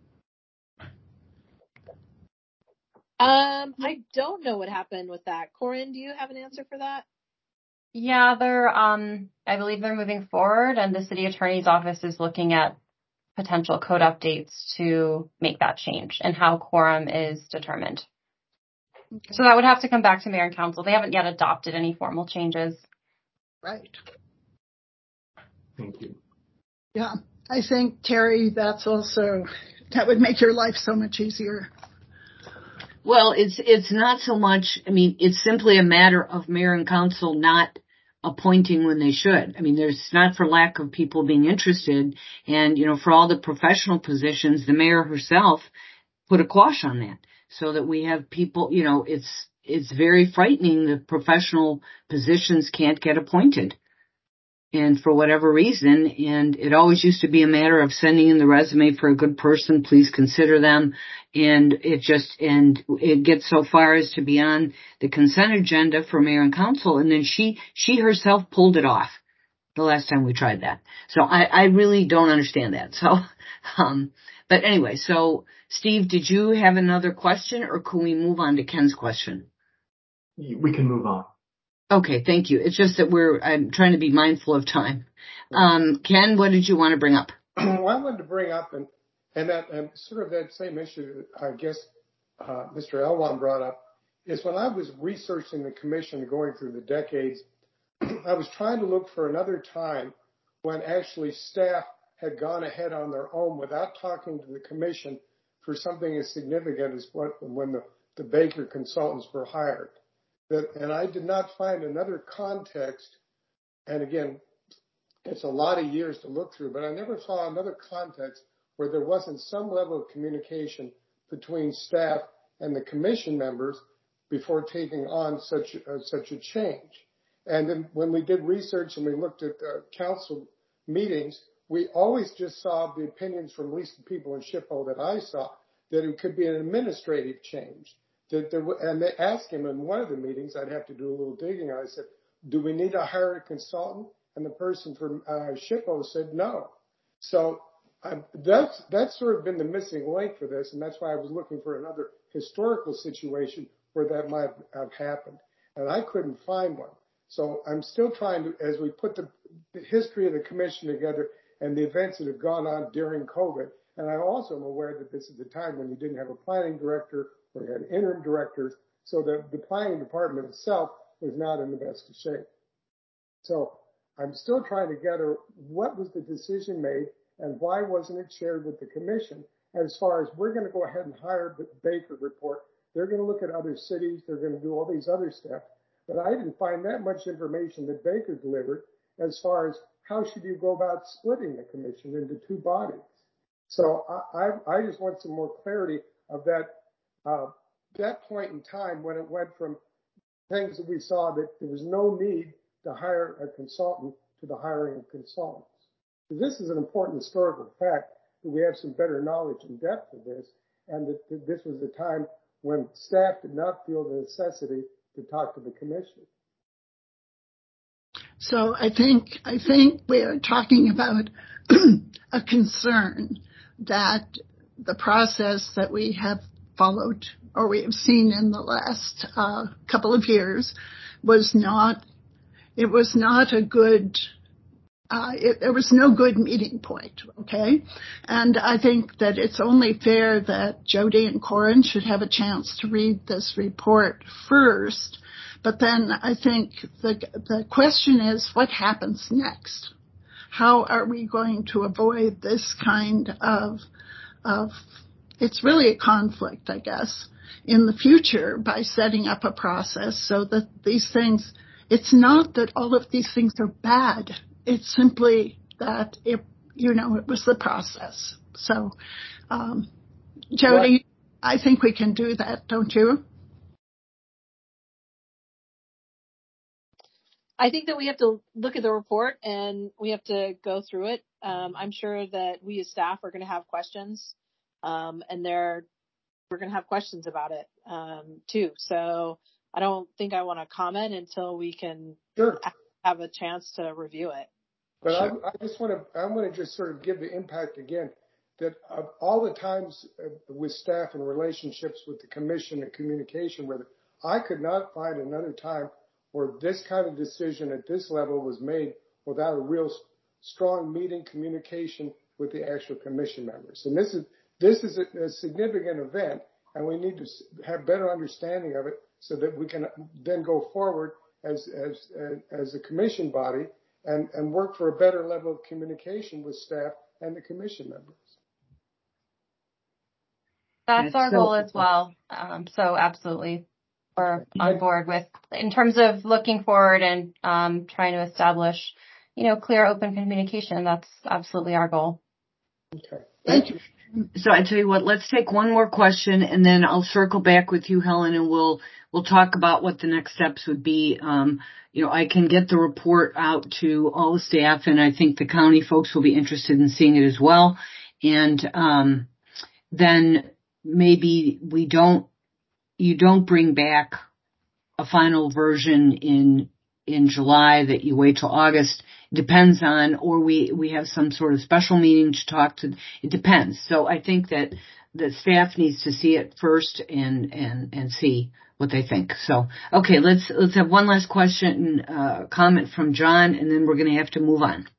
I don't know what happened with that. Corinne, do you have an answer for that? Yeah, I believe they're moving forward, and the city attorney's office is looking at potential code updates to make that change and how quorum is determined. Okay. So that would have to come back to mayor and council. They haven't yet adopted any formal changes. Right. Thank you. Yeah, I think, Terry, that would make your life so much easier. Well, it's not so much, it's simply a matter of mayor and council not appointing when they should. There's not for lack of people being interested. And, for all the professional positions, the mayor herself put a quash on that so that we have people, it's very frightening that professional positions can't get appointed. And for whatever reason, and it always used to be a matter of sending in the resume for a good person, please consider them. And it gets so far as to be on the consent agenda for mayor and council. And then she herself pulled it off the last time we tried that. So I really don't understand that. So, but anyway, so Steve, did you have another question, or can we move on to Ken's question? We can move on. Okay, thank you. It's just that I'm trying to be mindful of time. Ken, what did you want to bring up? Well, I wanted to bring up and sort of that same issue, I guess, Mr. Elwan brought up, is when I was researching the commission going through the decades, I was trying to look for another time when actually staff had gone ahead on their own without talking to the commission for something as significant as when the Baker consultants were hired. And I did not find another context, and again, it's a lot of years to look through, but I never saw another context where there wasn't some level of communication between staff and the commission members before taking on such a change. And then when we did research and we looked at council meetings, we always just saw the opinions from at least the people in SHPO that I saw, that it could be an administrative change. And they asked him in one of the meetings, I'd have to do a little digging. I said, do we need to hire a consultant? And the person from SHPO said no. So that's sort of been the missing link for this. And that's why I was looking for another historical situation where that might have happened. And I couldn't find one. So I'm still trying to, as we put the history of the commission together and the events that have gone on during COVID. And I also am aware that this is a time when you didn't have a planning director, we had interim directors, so the planning department itself was not in the best of shape. So I'm still trying to gather what was the decision made and why wasn't it shared with the commission. As far as we're going to go ahead and hire the Baker report, they're going to look at other cities, they're going to do all these other steps, but I didn't find that much information that Baker delivered as far as how should you go about splitting the commission into two bodies. So I just want some more clarity of that point in time when it went from things that we saw that there was no need to hire a consultant to the hiring of consultants. This is an important historical fact that we have some better knowledge and depth of this, and that this was a time when staff did not feel the necessity to talk to the commission. So I think we're talking about a concern that the process that we have followed or we have seen in the last couple of years was not a good there was no good meeting point, okay? And I think that it's only fair that Jody and Corin should have a chance to read this report first. But then I think the question is, what happens next? How are we going to avoid this kind of it's really a conflict, I guess, in the future by setting up a process so that these things, it's not that all of these things are bad. It's simply that it was the process. So, Jody, I think we can do that, don't you? I think that we have to look at the report and we have to go through it. I'm sure that we as staff are going to have questions, and we're going to have questions about it too. So I don't think I want to comment until we can have a chance to review it. But I want to just sort of give the impact again that of all the times with staff and relationships with the commission and communication with it, I could not find another time where this kind of decision at this level was made without a real strong meeting communication with the actual commission members. And this is a significant event, and we need to have better understanding of it so that we can then go forward as a commission body and work for a better level of communication with staff and the commission members. That's our goal as well. So absolutely, we're on board with, in terms of looking forward and trying to establish, clear, open communication. That's absolutely our goal. Okay. Thank you. So I tell you what, let's take one more question and then I'll circle back with you, Helen, and we'll talk about what the next steps would be. I can get the report out to all the staff, and I think the county folks will be interested in seeing it as well. And then maybe you don't bring back a final version in July, that you wait till August. It depends on, or we have some sort of special meeting to talk to. It depends. So I think that the staff needs to see it first and see what they think. So, okay, let's have one last question, comment from John, and then we're going to have to move on.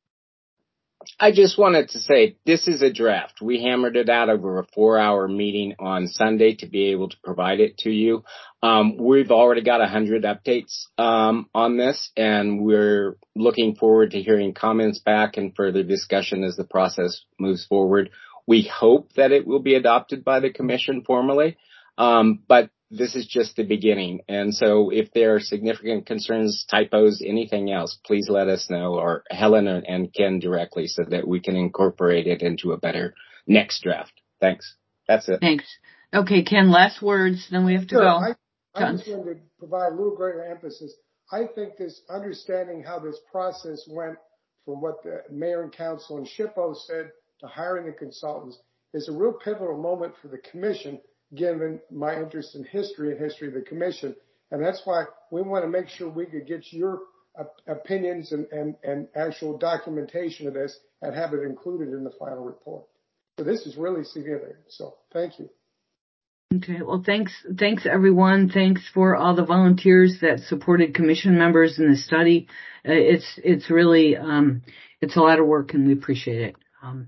I just wanted to say this is a draft. We hammered it out over a 4-hour meeting on Sunday to be able to provide it to you. We've already got 100 updates on this, and we're looking forward to hearing comments back and further discussion as the process moves forward. We hope that it will be adopted by the commission formally, but this is just the beginning. And so if there are significant concerns, typos, anything else, please let us know, or Helen and Ken directly, so that we can incorporate it into a better next draft. Thanks. That's it. Thanks. Okay, Ken, last words, then we have to go. I just wanted to provide a little greater emphasis. I think this understanding how this process went from what the mayor and council and SHPO said to hiring the consultants is a real pivotal moment for the commission, given my interest in history and history of the commission. And that's why we want to make sure we could get your opinions and actual documentation of this and have it included in the final report. So this is really significant. So thank you. Okay. Well, thanks everyone. Thanks for all the volunteers that supported commission members in the study. It's really, it's a lot of work, and we appreciate it.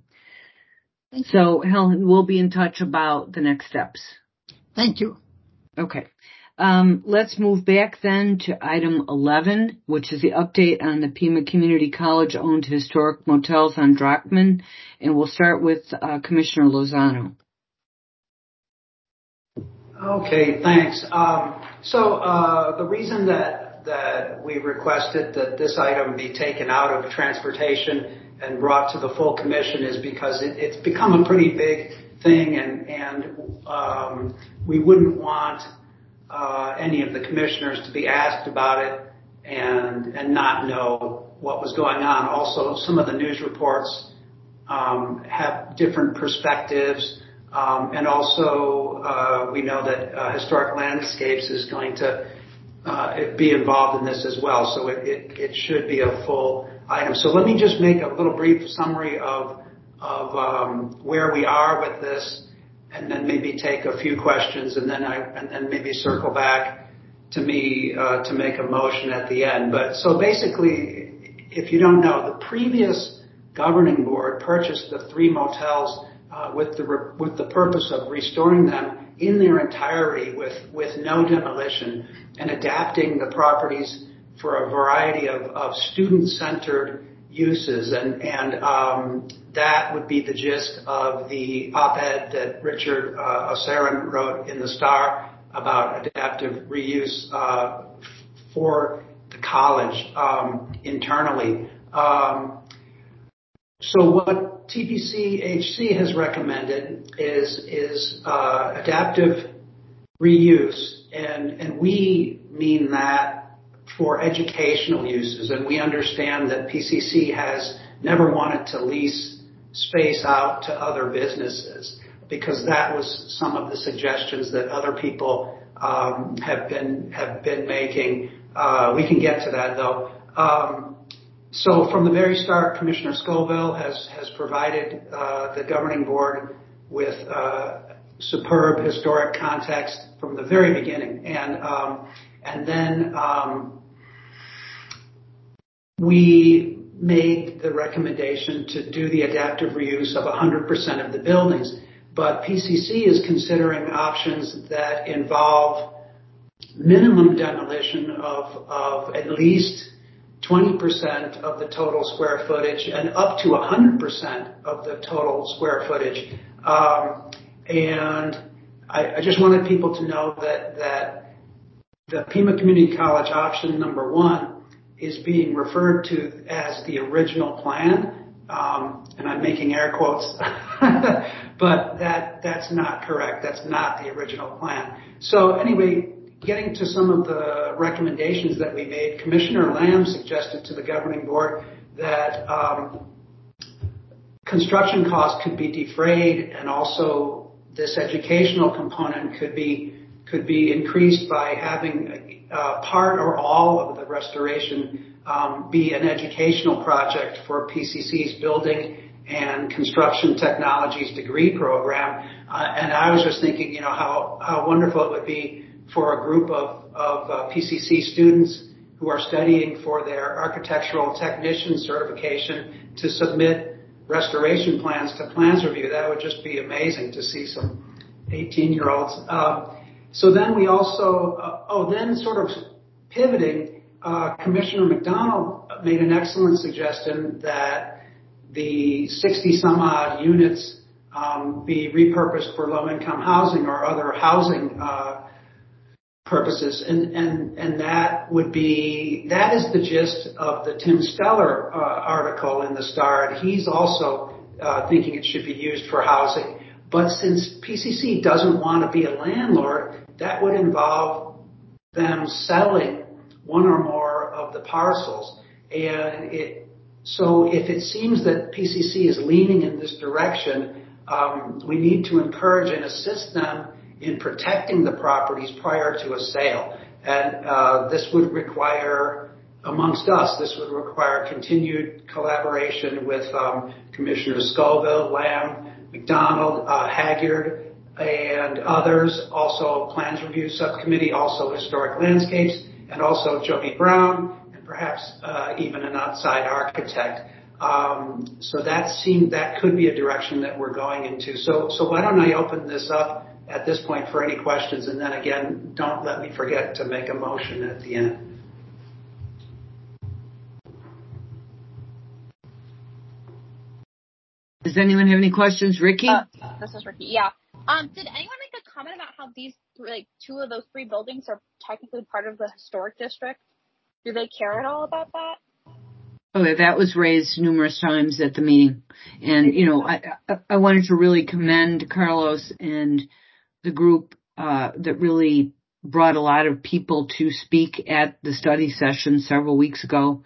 So, Helen, we'll be in touch about the next steps. Thank you. Okay. Let's move back then to item 11, which is the update on the Pima Community College-owned historic motels on Drockman. And we'll start with Commissioner Lozano. Okay, thanks. So the reason that we requested that this item be taken out of transportation and brought to the full commission is because it's become a pretty big thing, and we wouldn't want any of the commissioners to be asked about it and not know what was going on. Also, some of the news reports have different perspectives, and also we know that Historic Landscapes is going to be involved in this as well, so it should be a full item. So let me just make a little brief summary of where we are with this. and then maybe take a few questions, and then maybe circle back to me to make a motion at the end. But so basically, if you don't know, the previous governing board purchased the 3 motels with the purpose of restoring them in their entirety with no demolition and adapting the properties for a variety of student-centered uses. And that would be the gist of the op-ed that Richard Osarin wrote in the Star about adaptive reuse for the college internally. So what TPC-HC has recommended is adaptive reuse, and we mean that for educational uses. And we understand that PCC has never wanted to lease space out to other businesses, because that was some of the suggestions that other people have been making. We can get to that though. So from the very start, Commissioner Scoville has provided the governing board with superb historic context from the very beginning, and then we made the recommendation to do the adaptive reuse of 100% of the buildings. But PCC is considering options that involve minimum demolition of at least 20% of the total square footage and up to 100% of the total square footage. And I just wanted people to know that the Pima Community College option number 1 is being referred to as the original plan. And I'm making air quotes, but that's not correct. That's not the original plan. So anyway, getting to some of the recommendations that we made, Commissioner Lamb suggested to the governing board that construction costs could be defrayed, and also this educational component could be increased by having part or all of the restoration be an educational project for PCC's building and construction technologies degree program. And I was just thinking, how wonderful it would be for a group of PCC students who are studying for their architectural technician certification to submit restoration plans to plans review. That would just be amazing to see some 18-year-olds. So then we also, then sort of pivoting, Commissioner McDonald made an excellent suggestion that the 60 some odd units be repurposed for low-income housing or other housing purposes, and that is the gist of the Tim Steller article in the Star, and he's also thinking it should be used for housing. But since PCC doesn't want to be a landlord, that would involve them selling one or more of the parcels. And so if it seems that PCC is leaning in this direction, we need to encourage and assist them in protecting the properties prior to a sale. And this would require, amongst us, continued collaboration with Commissioners Scoville, Lamb, McDonald, Haggard, and others, also Plans Review Subcommittee, also Historic Landscapes, and also Jody Brown, and perhaps even an outside architect. So that could be a direction that we're going into. So why don't I open this up at this point for any questions, and then again, don't let me forget to make a motion at the end. Does anyone have any questions? Ricky? This is Ricky, yeah. Did anyone make a comment about how these, two of those 3 buildings are technically part of the historic district? Do they care at all about that? Oh, that was raised numerous times at the meeting. And, I wanted to really commend Carlos and the group that really brought a lot of people to speak at the study session several weeks ago.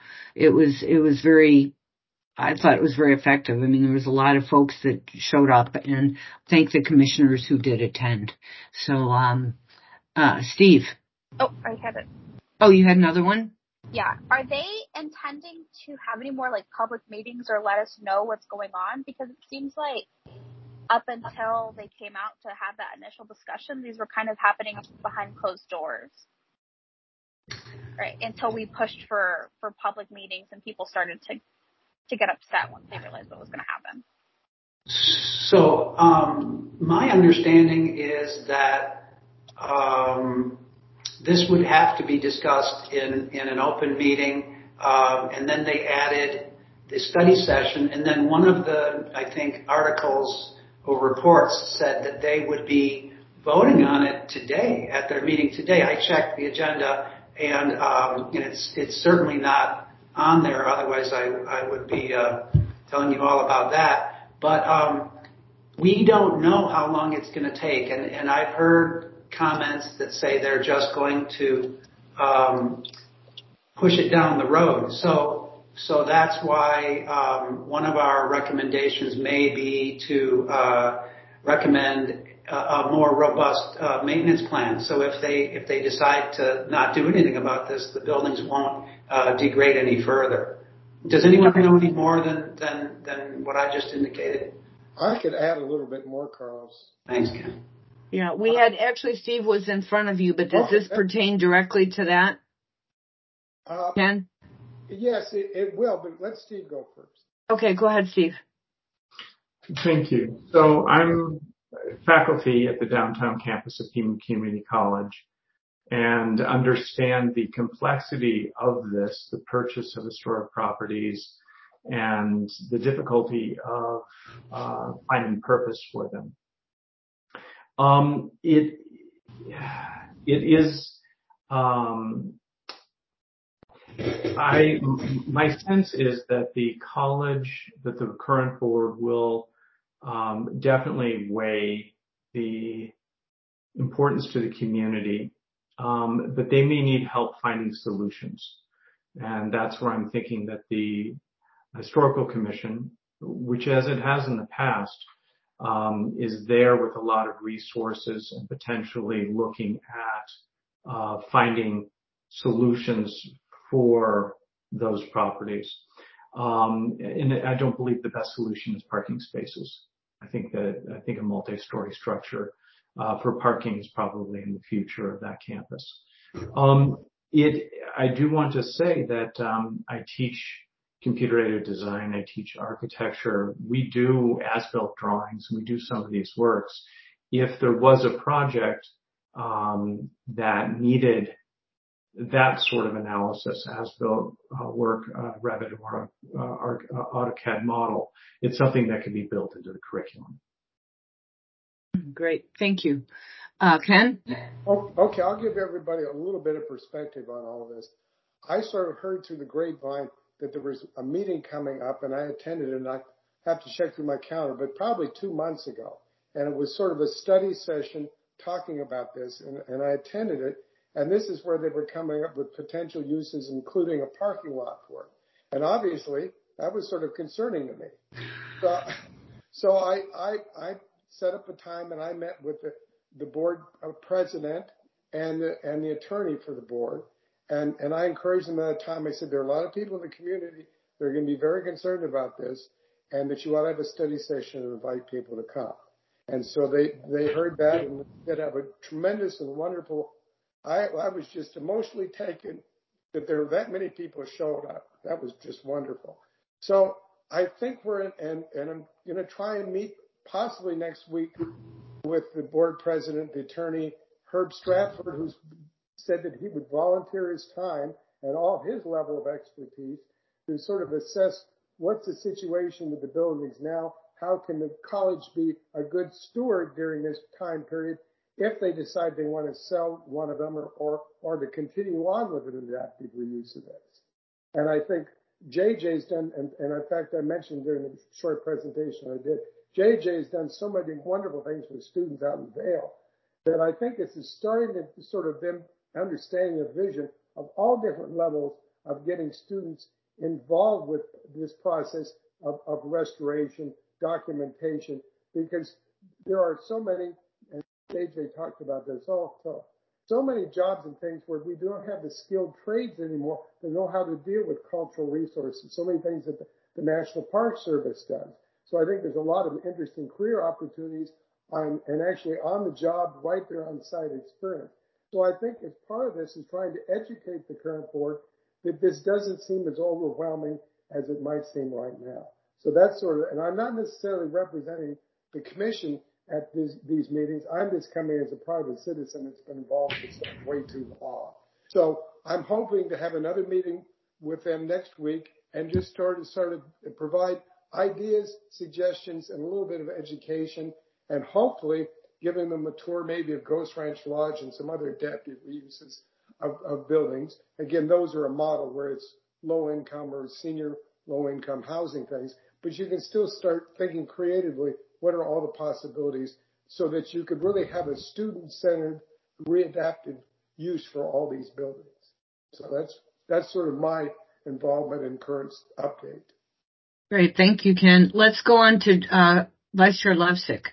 I thought it was very effective. I mean, there was a lot of folks that showed up, and thank the commissioners who did attend. So, Steve. Oh, I had it. Oh, you had another one? Yeah. Are they intending to have any more public meetings or let us know what's going on? Because it seems like up until they came out to have that initial discussion, these were kind of happening behind closed doors, right? Until we pushed for public meetings and people started to get upset once they realized what was going to happen. So my understanding is that this would have to be discussed in an open meeting, and then they added the study session, and then one of the, I think, articles or reports said that they would be voting on it today at their meeting today. I checked the agenda, and it's certainly not on there. Otherwise, I would be telling you all about that. But we don't know how long it's going to take, and I've heard comments that say they're just going to push it down the road. So that's why one of our recommendations may be to recommend a more robust maintenance plan. So if they decide to not do anything about this, the buildings won't degrade any further. Does anyone know any more than what I just indicated? I could add a little bit more, Carlos. Thanks, Ken. Yeah, we had actually Steve was in front of you, but does this pertain directly to that? Ken? Yes, it will, but let Steve go first. Okay, go ahead, Steve. Thank you. So I'm faculty at the downtown campus of Pima Community College and understand the complexity of this, the purchase of historic properties, and the difficulty of finding purpose for them. It is. My sense is that the current board will definitely weigh the importance to the community, but they may need help finding solutions. And that's where I'm thinking that the Historical Commission, which as it has in the past, is there with a lot of resources and potentially looking at finding solutions for those properties. And I don't believe the best solution is parking spaces. I think a multi-story structure for parking is probably in the future of that campus. I do want to say that I teach computer-aided design. I teach architecture. We do as-built drawings. We do some of these works. If there was a project that needed that sort of analysis, as-built work, Revit or AutoCAD model, it's something that can be built into the curriculum. Great, thank you. Ken? Okay, I'll give everybody a little bit of perspective on all of this. I sort of heard through the grapevine that there was a meeting coming up, and I attended it, and I have to check through my calendar, but probably 2 months ago. And it was sort of a study session talking about this, and I attended it. And this is where they were coming up with potential uses, including a parking lot for it. And obviously, that was sort of concerning to me. So I set up a time, and I met with the board president and the attorney for the board. And I encouraged them at that time. I said, there are a lot of people in the community that are going to be very concerned about this, and that you ought to have a study session and invite people to come. And so they heard that, and they'd have a tremendous and wonderful. I was just emotionally taken that there were that many people showed up. That was just wonderful. So I think and I'm going to try and meet possibly next week with the board president, the attorney, Herb Stratford, who's said that he would volunteer his time and all his level of expertise to sort of assess what's the situation with the buildings now, how can the college be a good steward during this time period, if they decide they want to sell one of them or to continue on with an adaptive reuse of this. And I think JJ's done, and in fact I mentioned during the short presentation I did, JJ's done so many wonderful things for students out in Vail that I think it's starting to sort of them understanding a vision of all different levels of getting students involved with this process of restoration, documentation, because there are so many, and JJ talked about this also, so many jobs and things where we don't have the skilled trades anymore to know how to deal with cultural resources, so many things that the National Park Service does. So I think there's a lot of interesting career opportunities and actually on the job right there on site experience. So I think as part of this is trying to educate the current board that this doesn't seem as overwhelming as it might seem right now. So that's sort of, and I'm not necessarily representing the commission at these meetings. I'm just coming as a private citizen that's been involved with this way too long. So I'm hoping to have another meeting with them next week and just start to provide ideas, suggestions, and a little bit of education, and hopefully giving them a tour maybe of Ghost Ranch Lodge and some other adaptive reuses of buildings. Again, those are a model where it's low income or senior low income housing things, but you can still start thinking creatively, what are all the possibilities so that you could really have a student-centered, readaptive use for all these buildings. So that's sort of my involvement in current update. Great. Thank you, Ken. Let's go on to Vice Chair Lovesick.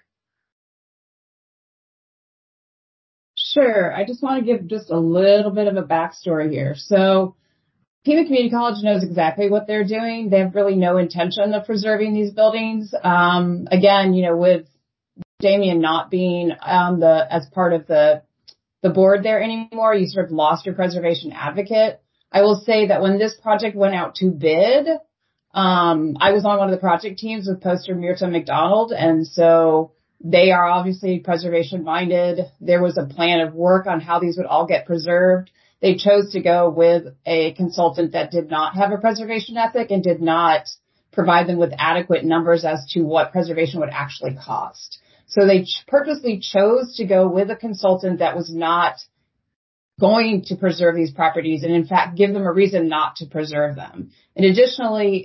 Sure. I just want to give just a little bit of a backstory here. So Pima Community College knows exactly what they're doing. They have really no intention of preserving these buildings. Again, with Damien not being as part of the board there anymore, you sort of lost your preservation advocate. I will say that when this project went out to bid, I was on one of the project teams with Poster Mirta McDonald, and so they are obviously preservation minded. There was a plan of work on how these would all get preserved. They chose to go with a consultant that did not have a preservation ethic and did not provide them with adequate numbers as to what preservation would actually cost. So they purposely chose to go with a consultant that was not going to preserve these properties and in fact give them a reason not to preserve them. And additionally,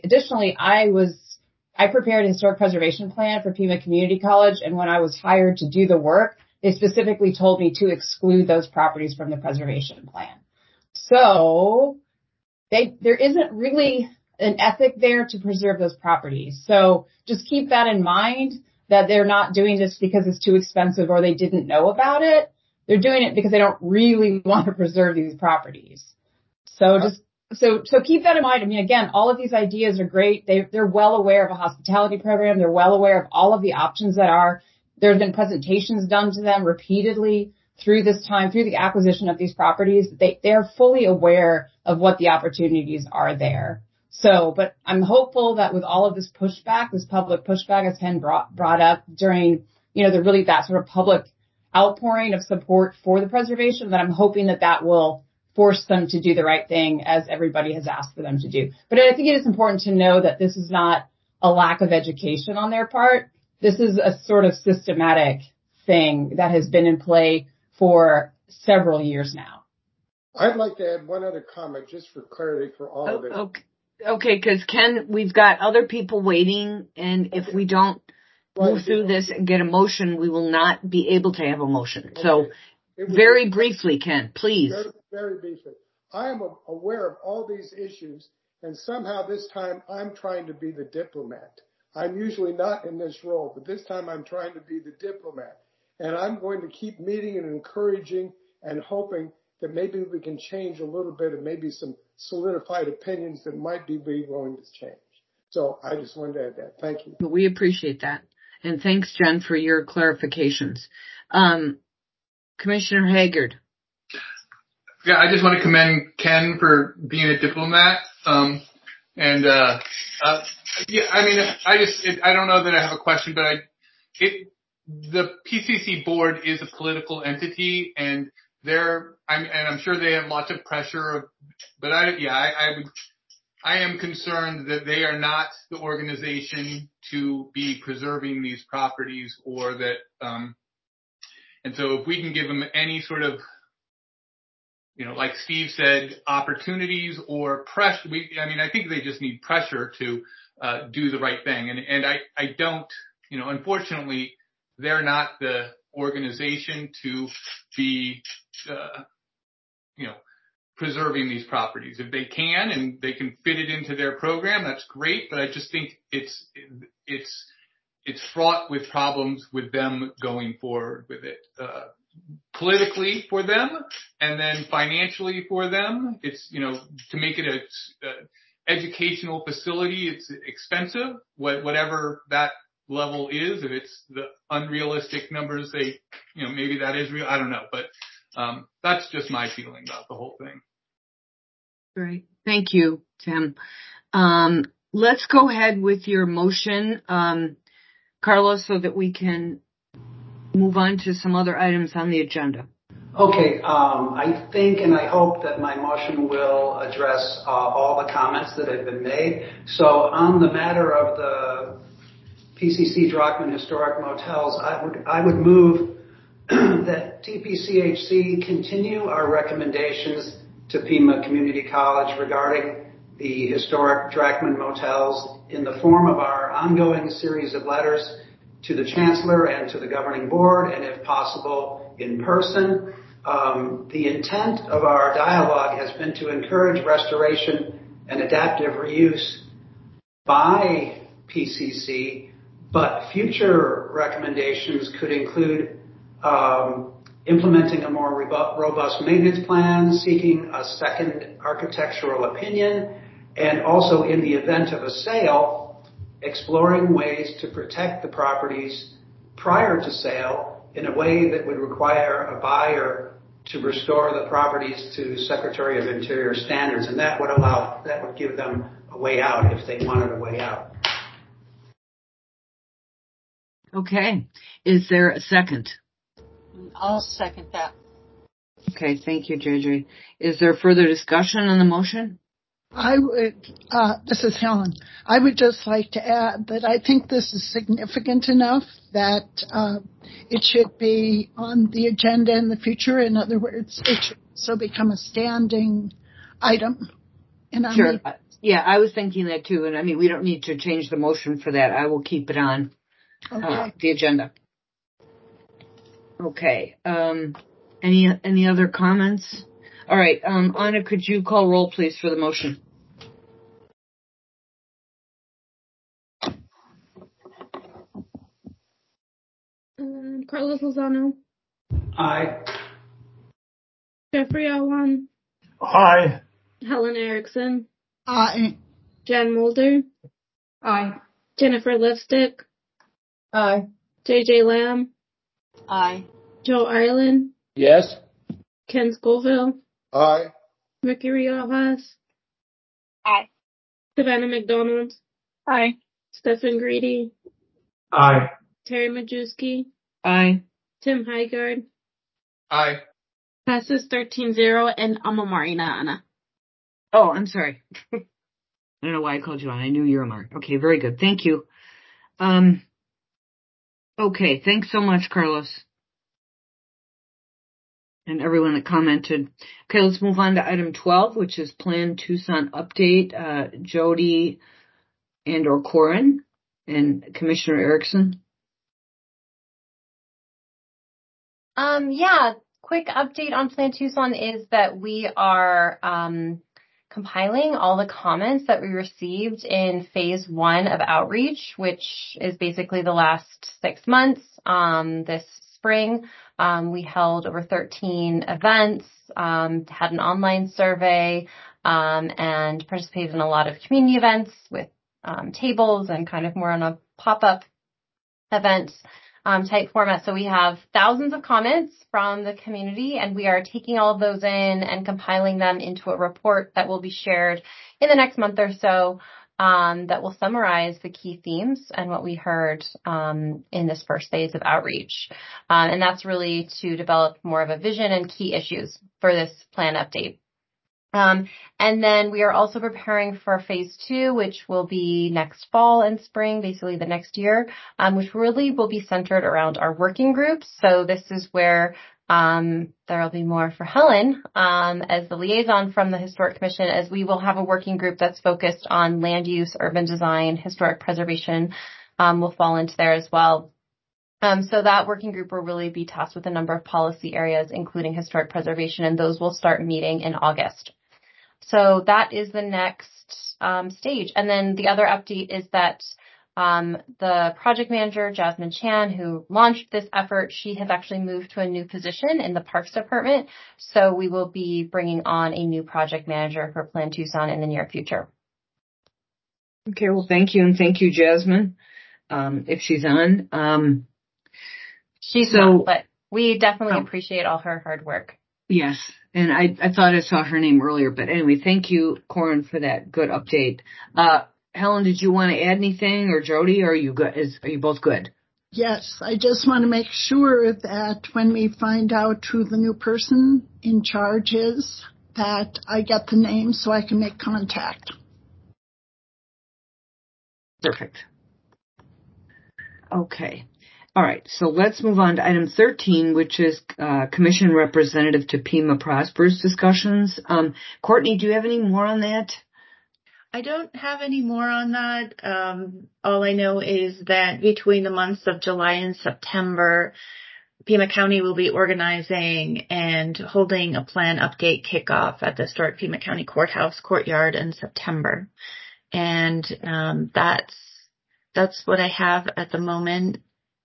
I prepared a historic preservation plan for Pima Community College, and when I was hired to do the work, they specifically told me to exclude those properties from the preservation plan. So there isn't really an ethic there to preserve those properties. So just keep that in mind, that they're not doing this because it's too expensive or they didn't know about it. They're doing it because they don't really want to preserve these properties. So keep that in mind. I mean, again, all of these ideas are great. They're well aware of a hospitality program. They're well aware of all of the options that are. There's been presentations done to them repeatedly through this time, through the acquisition of these properties. They're fully aware of what the opportunities are there. So, but I'm hopeful that with all of this pushback, this public pushback, as Ken brought up during, that sort of public outpouring of support for the preservation, that I'm hoping that will force them to do the right thing as everybody has asked for them to do. But I think it is important to know that this is not a lack of education on their part. This is a sort of systematic thing that has been in play for several years now. I'd like to add one other comment just for clarity for all of this. Okay, because Ken, we've got other people waiting, and if we don't move through this and get a motion, we will not be able to have a motion. Okay. So very briefly, Ken, please. Very, very briefly. I am aware of all these issues, and somehow this time I'm trying to be the diplomat. I'm usually not in this role, but this time I'm trying to be the diplomat. And I'm going to keep meeting and encouraging and hoping that maybe we can change a little bit and maybe some solidified opinions that might be willing to change. So I just wanted to add that. Thank you. We appreciate that. And thanks, Jen, for your clarifications. Commissioner Haggard. Yeah, I just want to commend Ken for being a diplomat. I don't know that I have a question, but the PCC board is a political entity, and I'm sure they have lots of pressure, but I am concerned that they are not the organization to be preserving these properties, or that, and so if we can give them any sort of, like Steve said, opportunities or pressure, I think they just need pressure to do the right thing. And I don't, unfortunately, they're not the organization to be, preserving these properties. If they can and they can fit it into their program, that's great. But I just think it's fraught with problems with them going forward with it. Politically for them, and then financially for them. It's, to make it a educational facility, it's expensive, whatever that level is. If it's the unrealistic numbers, maybe that is real. I don't know, but that's just my feeling about the whole thing. Great. Thank you, Tim. Let's go ahead with your motion, Carlos, so that we can move on to some other items on the agenda. Okay, I think and I hope that my motion will address all the comments that have been made. So on the matter of the PCC Drachman Historic Motels, I would move that TPCHC continue our recommendations to Pima Community College regarding the historic Drachman Motels in the form of our ongoing series of letters to the Chancellor and to the Governing Board, and if possible, in person. The intent of our dialogue has been to encourage restoration and adaptive reuse by PCC, but future recommendations could include implementing a more robust maintenance plan, seeking a second architectural opinion, and also in the event of a sale, exploring ways to protect the properties prior to sale in a way that would require a buyer to restore the properties to Secretary of Interior standards, and that would give them a way out if they wanted a way out. Okay. Is there a second? I'll second that. Okay, thank you, JJ. Is there further discussion on the motion? I would, this is Helen. I would just like to add that I think this is significant enough that it should be on the agenda in the future. In other words, it should so become a standing item. Sure. Yeah, I was thinking that too. And I mean, we don't need to change the motion for that. I will keep it on the agenda. Okay. Any other comments? All right. Anna, could you call roll, please, for the motion? Carlos Lozano. Aye. Jeffrey Alwan. Aye. Helen Erickson. Aye. Jan Mulder. Aye. Jennifer Lipstick. Aye. JJ Lamb. Aye. Joe Ireland. Yes. Ken Scoville. Aye. Ricky Riojas. Aye. Savannah McDonald. Aye. Stephen Greedy. Aye. Terry Majewski. Aye. Tim Highgard. Aye. Passes 13-0, and I'm Marina Anna. Oh, I'm sorry. I don't know why I called you on. I knew you were Mark. Okay, very good. Thank you. Okay, thanks so much, Carlos. And everyone that commented. Okay, let's move on to item 12, which is Plan Tucson update. Jody and/or Corin and Commissioner Erickson. Yeah, quick update on Plan Tucson is that we are compiling all the comments that we received in phase 1 of outreach, which is basically the last 6 months. This spring, we held over 13 events, had an online survey, and participated in a lot of community events with tables and kind of more on a pop-up event type format. So we have thousands of comments from the community, and we are taking all of those in and compiling them into a report that will be shared in the next month or so, that will summarize the key themes and what we heard in this first phase of outreach. And that's really to develop more of a vision and key issues for this plan update. And then we are also preparing for phase 2, which will be next fall and spring, basically the next year, which really will be centered around our working groups. So this is where there will be more for Helen as the liaison from the Historic Commission, as we will have a working group that's focused on land use, urban design, historic preservation will fall into there as well. So that working group will really be tasked with a number of policy areas, including historic preservation, and those will start meeting in August. So that is the next stage. And then the other update is that the project manager, Jasmine Chan, who launched this effort, she has actually moved to a new position in the Parks Department. So we will be bringing on a new project manager for Plan Tucson in the near future. Okay, well, thank you. And thank you, Jasmine. if she's on. She's not, but we definitely appreciate all her hard work. Yes, and I thought I saw her name earlier, but anyway, thank you, Corin, for that good update. Helen, did you want to add anything, or Jody, or are you good? Are you both good? Yes, I just want to make sure that when we find out who the new person in charge is, that I get the name so I can make contact. Perfect. Okay. All right, so let's move on to item 13, which is Commission Representative to Pima Prospers discussions. Courtney, do you have any more on that? I don't have any more on that. All I know is that between the months of July and September, Pima County will be organizing and holding a plan update kickoff at the historic Pima County Courthouse courtyard in September. And that's what I have at the moment.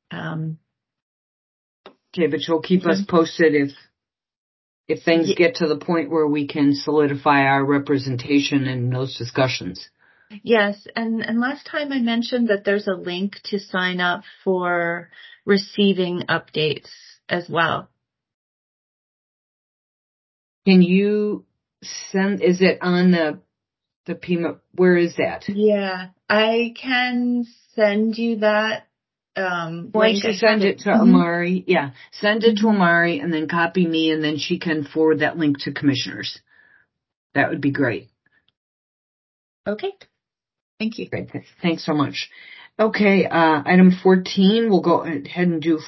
Okay, but you'll keep us posted if things get to the point where we can solidify our representation in those discussions. Yes, and last time I mentioned that there's a link to sign up for receiving updates as well. Can you send, is it on the Pima, where is that? Yeah, I can send you that. Why don't you send it to Amari? Yeah, send it to Amari and then copy me, and then she can forward that link to commissioners. That would be great. Okay. Thank you. Great. Thanks so much. Okay, item 14, we'll go ahead and do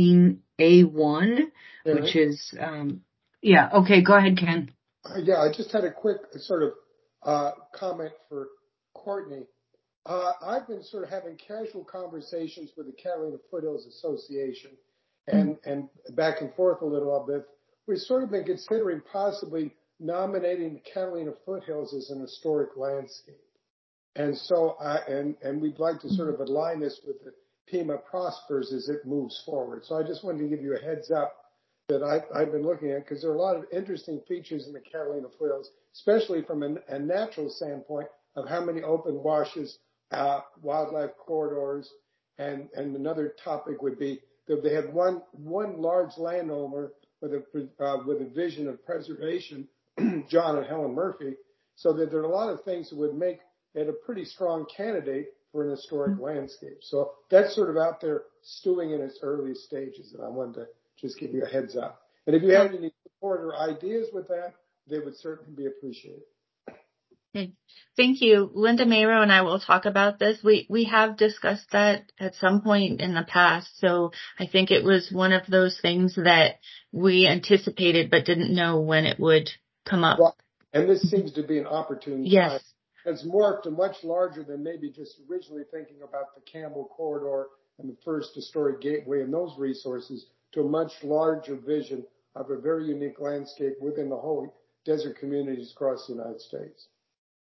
14A1, which is, okay, go ahead, Ken. I just had a quick sort of comment for Courtney. I've been sort of having casual conversations with the Catalina Foothills Association and back and forth a little bit. We've sort of been considering possibly nominating the Catalina Foothills as an historic landscape. And so, and we'd like to sort of align this with the Pima Prospers as it moves forward. So I just wanted to give you a heads up that I've been looking at, because there are a lot of interesting features in the Catalina Foothills, especially from a natural standpoint of how many open washes, wildlife corridors, and another topic would be that they had one large landowner with a vision of preservation, John and Helen Murphy, so that there are a lot of things that would make it a pretty strong candidate for an historic landscape. So that's sort of out there stewing in its early stages, and I wanted to just give you a heads up. And if you have any support or ideas with that, they would certainly be appreciated. Okay. Thank you. Linda Mayrow and I will talk about this. We have discussed that at some point in the past. So I think it was one of those things that we anticipated but didn't know when it would come up. Well, and this seems to be an opportune yes. time. It's morphed to much larger than maybe just originally thinking about the Campbell Corridor and the first historic gateway and those resources, to a much larger vision of a very unique landscape within the whole desert communities across the United States.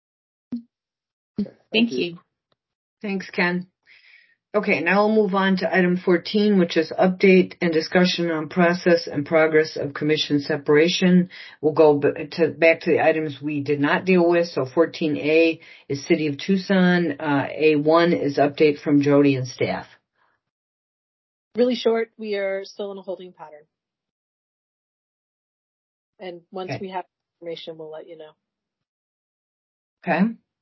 Okay, thank you. Thanks, Ken. Okay, now we'll move on to item 14, which is update and discussion on process and progress of commission separation. We'll go back to the items we did not deal with. So 14A is City of Tucson. A1 is update from Jody and staff. Really short, we are still in a holding pattern. And once we have information, we'll let you know. Okay.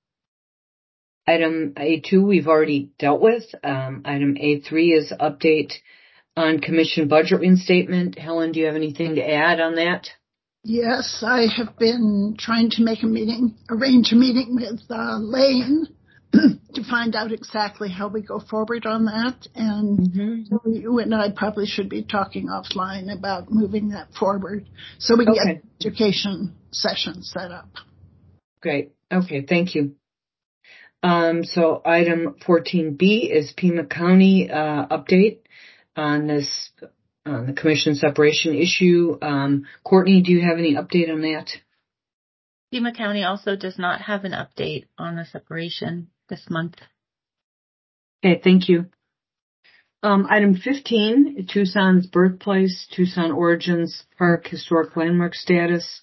Item A2 we've already dealt with. Item A3 is update on commission budget reinstatement. Helen, do you have anything to add on that? Yes, I have been trying to arrange a meeting with Lane to find out exactly how we go forward on that. And you and I probably should be talking offline about moving that forward so we can get education sessions set up. Great. Okay, thank you. So item 14B is Pima County update on this the commission separation issue. Courtney, do you have any update on that? Pima County also does not have an update on the separation this month. Okay, thank you. Item 15, Tucson's birthplace, Tucson Origins Park historic landmark status.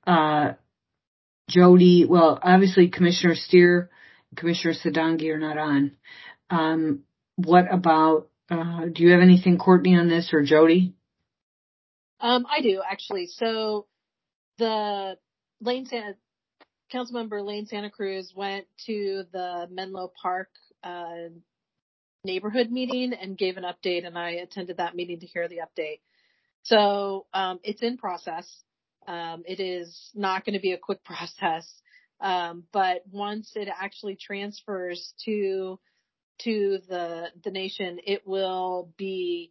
Jody, well, obviously Commissioner Steer, Commissioner Sadangi are not on. what about, do you have anything, Courtney, on this, or Jody? I do, actually. So the Councilmember Lane Santa Cruz went to the Menlo Park neighborhood meeting and gave an update, and I attended that meeting to hear the update. So it's in process. It is not going to be a quick process, but once it actually transfers to the nation, it will be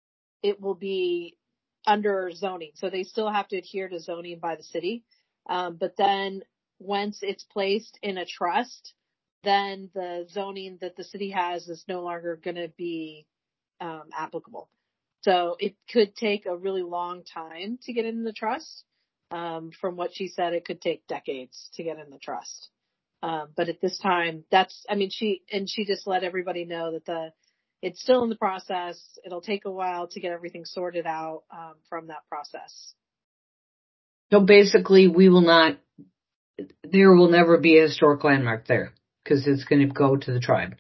under zoning. So they still have to adhere to zoning by the city. But then once it's placed in a trust, then the zoning that the city has is no longer going to be applicable. So it could take a really long time to get in the trust. From what she said, it could take decades to get in the trust. But at this time, she just let everybody know that it's still in the process. It'll take a while to get everything sorted out, from that process. So basically there will never be a historic landmark there because it's going to go to the tribe.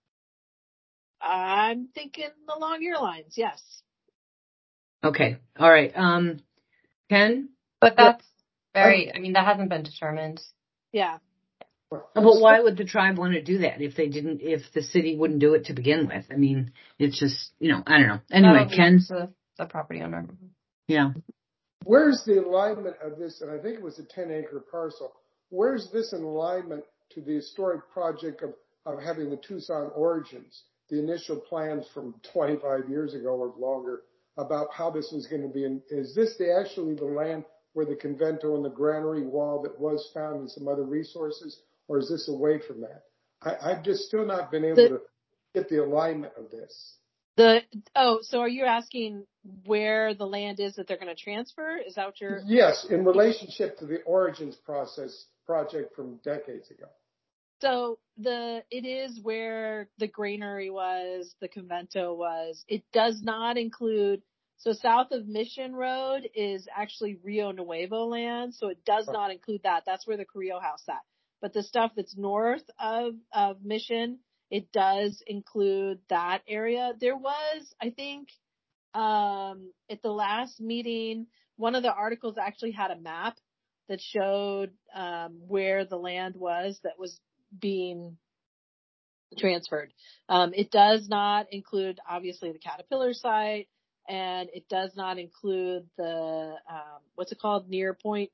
I'm thinking along your lines. Yes. Okay. All right. Ken? But that's that hasn't been determined. Yeah. But why would the tribe want to do that if the city wouldn't do it to begin with? I mean, it's just, I don't know. Anyway, Ken? The property owner. Yeah. Where's the alignment of this? And I think it was a 10-acre parcel. Where's this in alignment to the historic project of having the Tucson origins, the initial plans from 25 years ago or longer about how this was going to be? Is this actually the land where the convento and the granary wall that was found and some other resources, or is this away from that? I've just still not been able to get the alignment of this. So are you asking where the land is that they're going to transfer? Is that what you're? Yes, in relationship to the origins project from decades ago. So it is where the granary was, the convento was. It does not include. So south of Mission Road is actually Rio Nuevo land, so it does not include that. That's where the Carrillo House at. But the stuff that's north of Mission, it does include that area. There was, I think, at the last meeting, one of the articles actually had a map that showed where the land was that was being transferred. It does not include, obviously, the Caterpillar site. And it does not include the, what's it called? Nearmont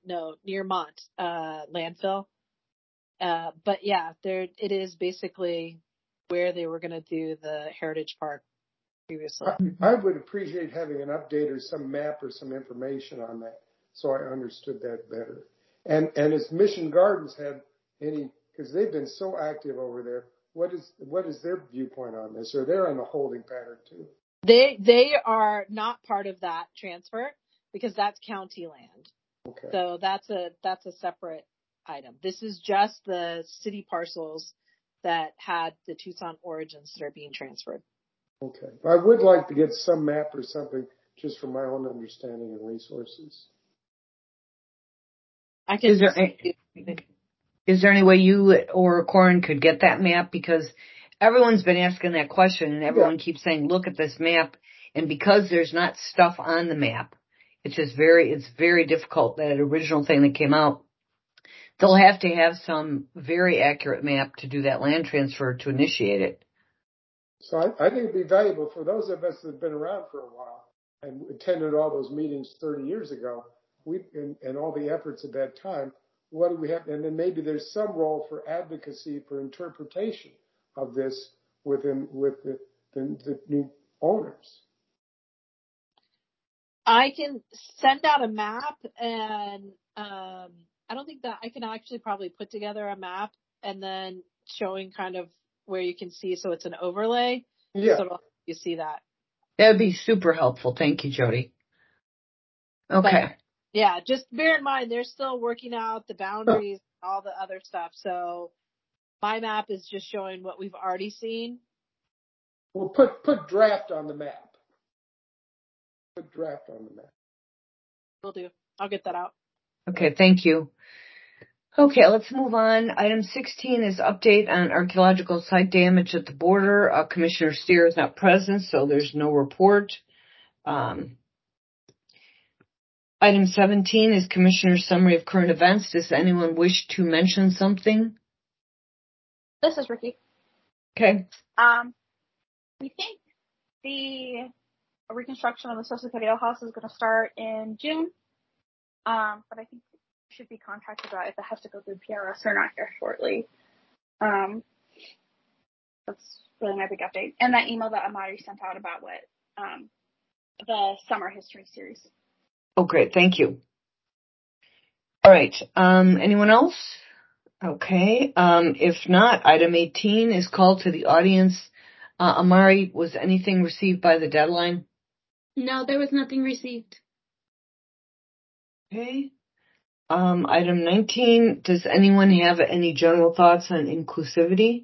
landfill. But yeah, it is basically where they were going to do the Heritage Park previously. I would appreciate having an update or some map or some information on that so I understood that better. And as Mission Gardens had any, because they've been so active over there, what is their viewpoint on this? Or they're on the holding pattern too? They are not part of that transfer because that's county land. Okay. So that's a separate item. This is just the city parcels that had the Tucson origins that are being transferred. Okay. I would like to get some map or something just from my own understanding and resources. Is there any way you or Corin could get that map? Because everyone's been asking that question and everyone keeps saying, look at this map. And because there's not stuff on the map, it's very difficult. That original thing that came out, they'll have to have some very accurate map to do that land transfer to initiate it. So I think it'd be valuable for those of us that have been around for a while and attended all those meetings 30 years ago, and all the efforts at that time. What do we have? And then maybe there's some role for advocacy for interpretation of this with the new owners. I can send out a map, and I don't think that I can actually probably put together a map and then showing kind of where you can see, so it's an overlay. Yeah. So you see that. That would be super helpful. Thank you, Jody. Okay. But, yeah, just bear in mind they're still working out the boundaries, all the other stuff. So my map is just showing what we've already seen. Well, put draft on the map. Put draft on the map. Will do. I'll get that out. Okay, thank you. Okay, let's move on. Item 16 is update on archaeological site damage at the border. Commissioner Steer is not present, so there's no report. Item 17 is Commissioner's summary of current events. Does anyone wish to mention something? This is Ricky. Okay. We think the reconstruction of the Social Patio House is going to start in June. But I think we should be contacted about if it has to go through PRS or not here shortly. That's really my big update. And that email that Amari sent out about what the summer history series. Oh, great. Thank you. All right. Anyone else? Okay. If not, item 18 is called to the audience. Amari, was anything received by the deadline? No, there was nothing received. Okay. Item 19, does anyone have any general thoughts on inclusivity?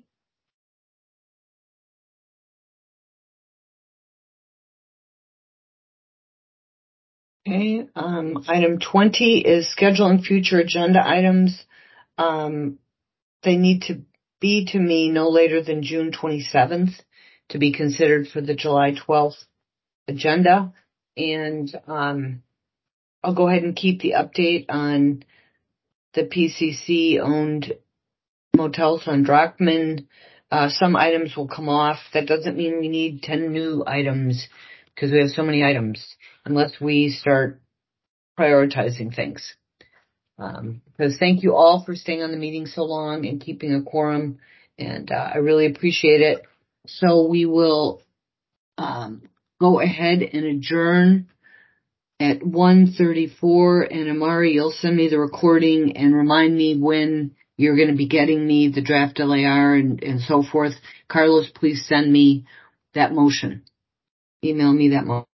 Okay. Item 20 is scheduling future agenda items. They need to be to me no later than June 27th to be considered for the July 12th agenda. And I'll go ahead and keep the update on the PCC-owned motels on Drockman. Some items will come off. That doesn't mean we need 10 new items because we have so many items unless we start prioritizing things. Because thank you all for staying on the meeting so long and keeping a quorum, and I really appreciate it. So we will go ahead and adjourn at 1:34, and Amari, you'll send me the recording and remind me when you're going to be getting me the draft LAR and so forth. Carlos, please send me that motion. Email me that motion.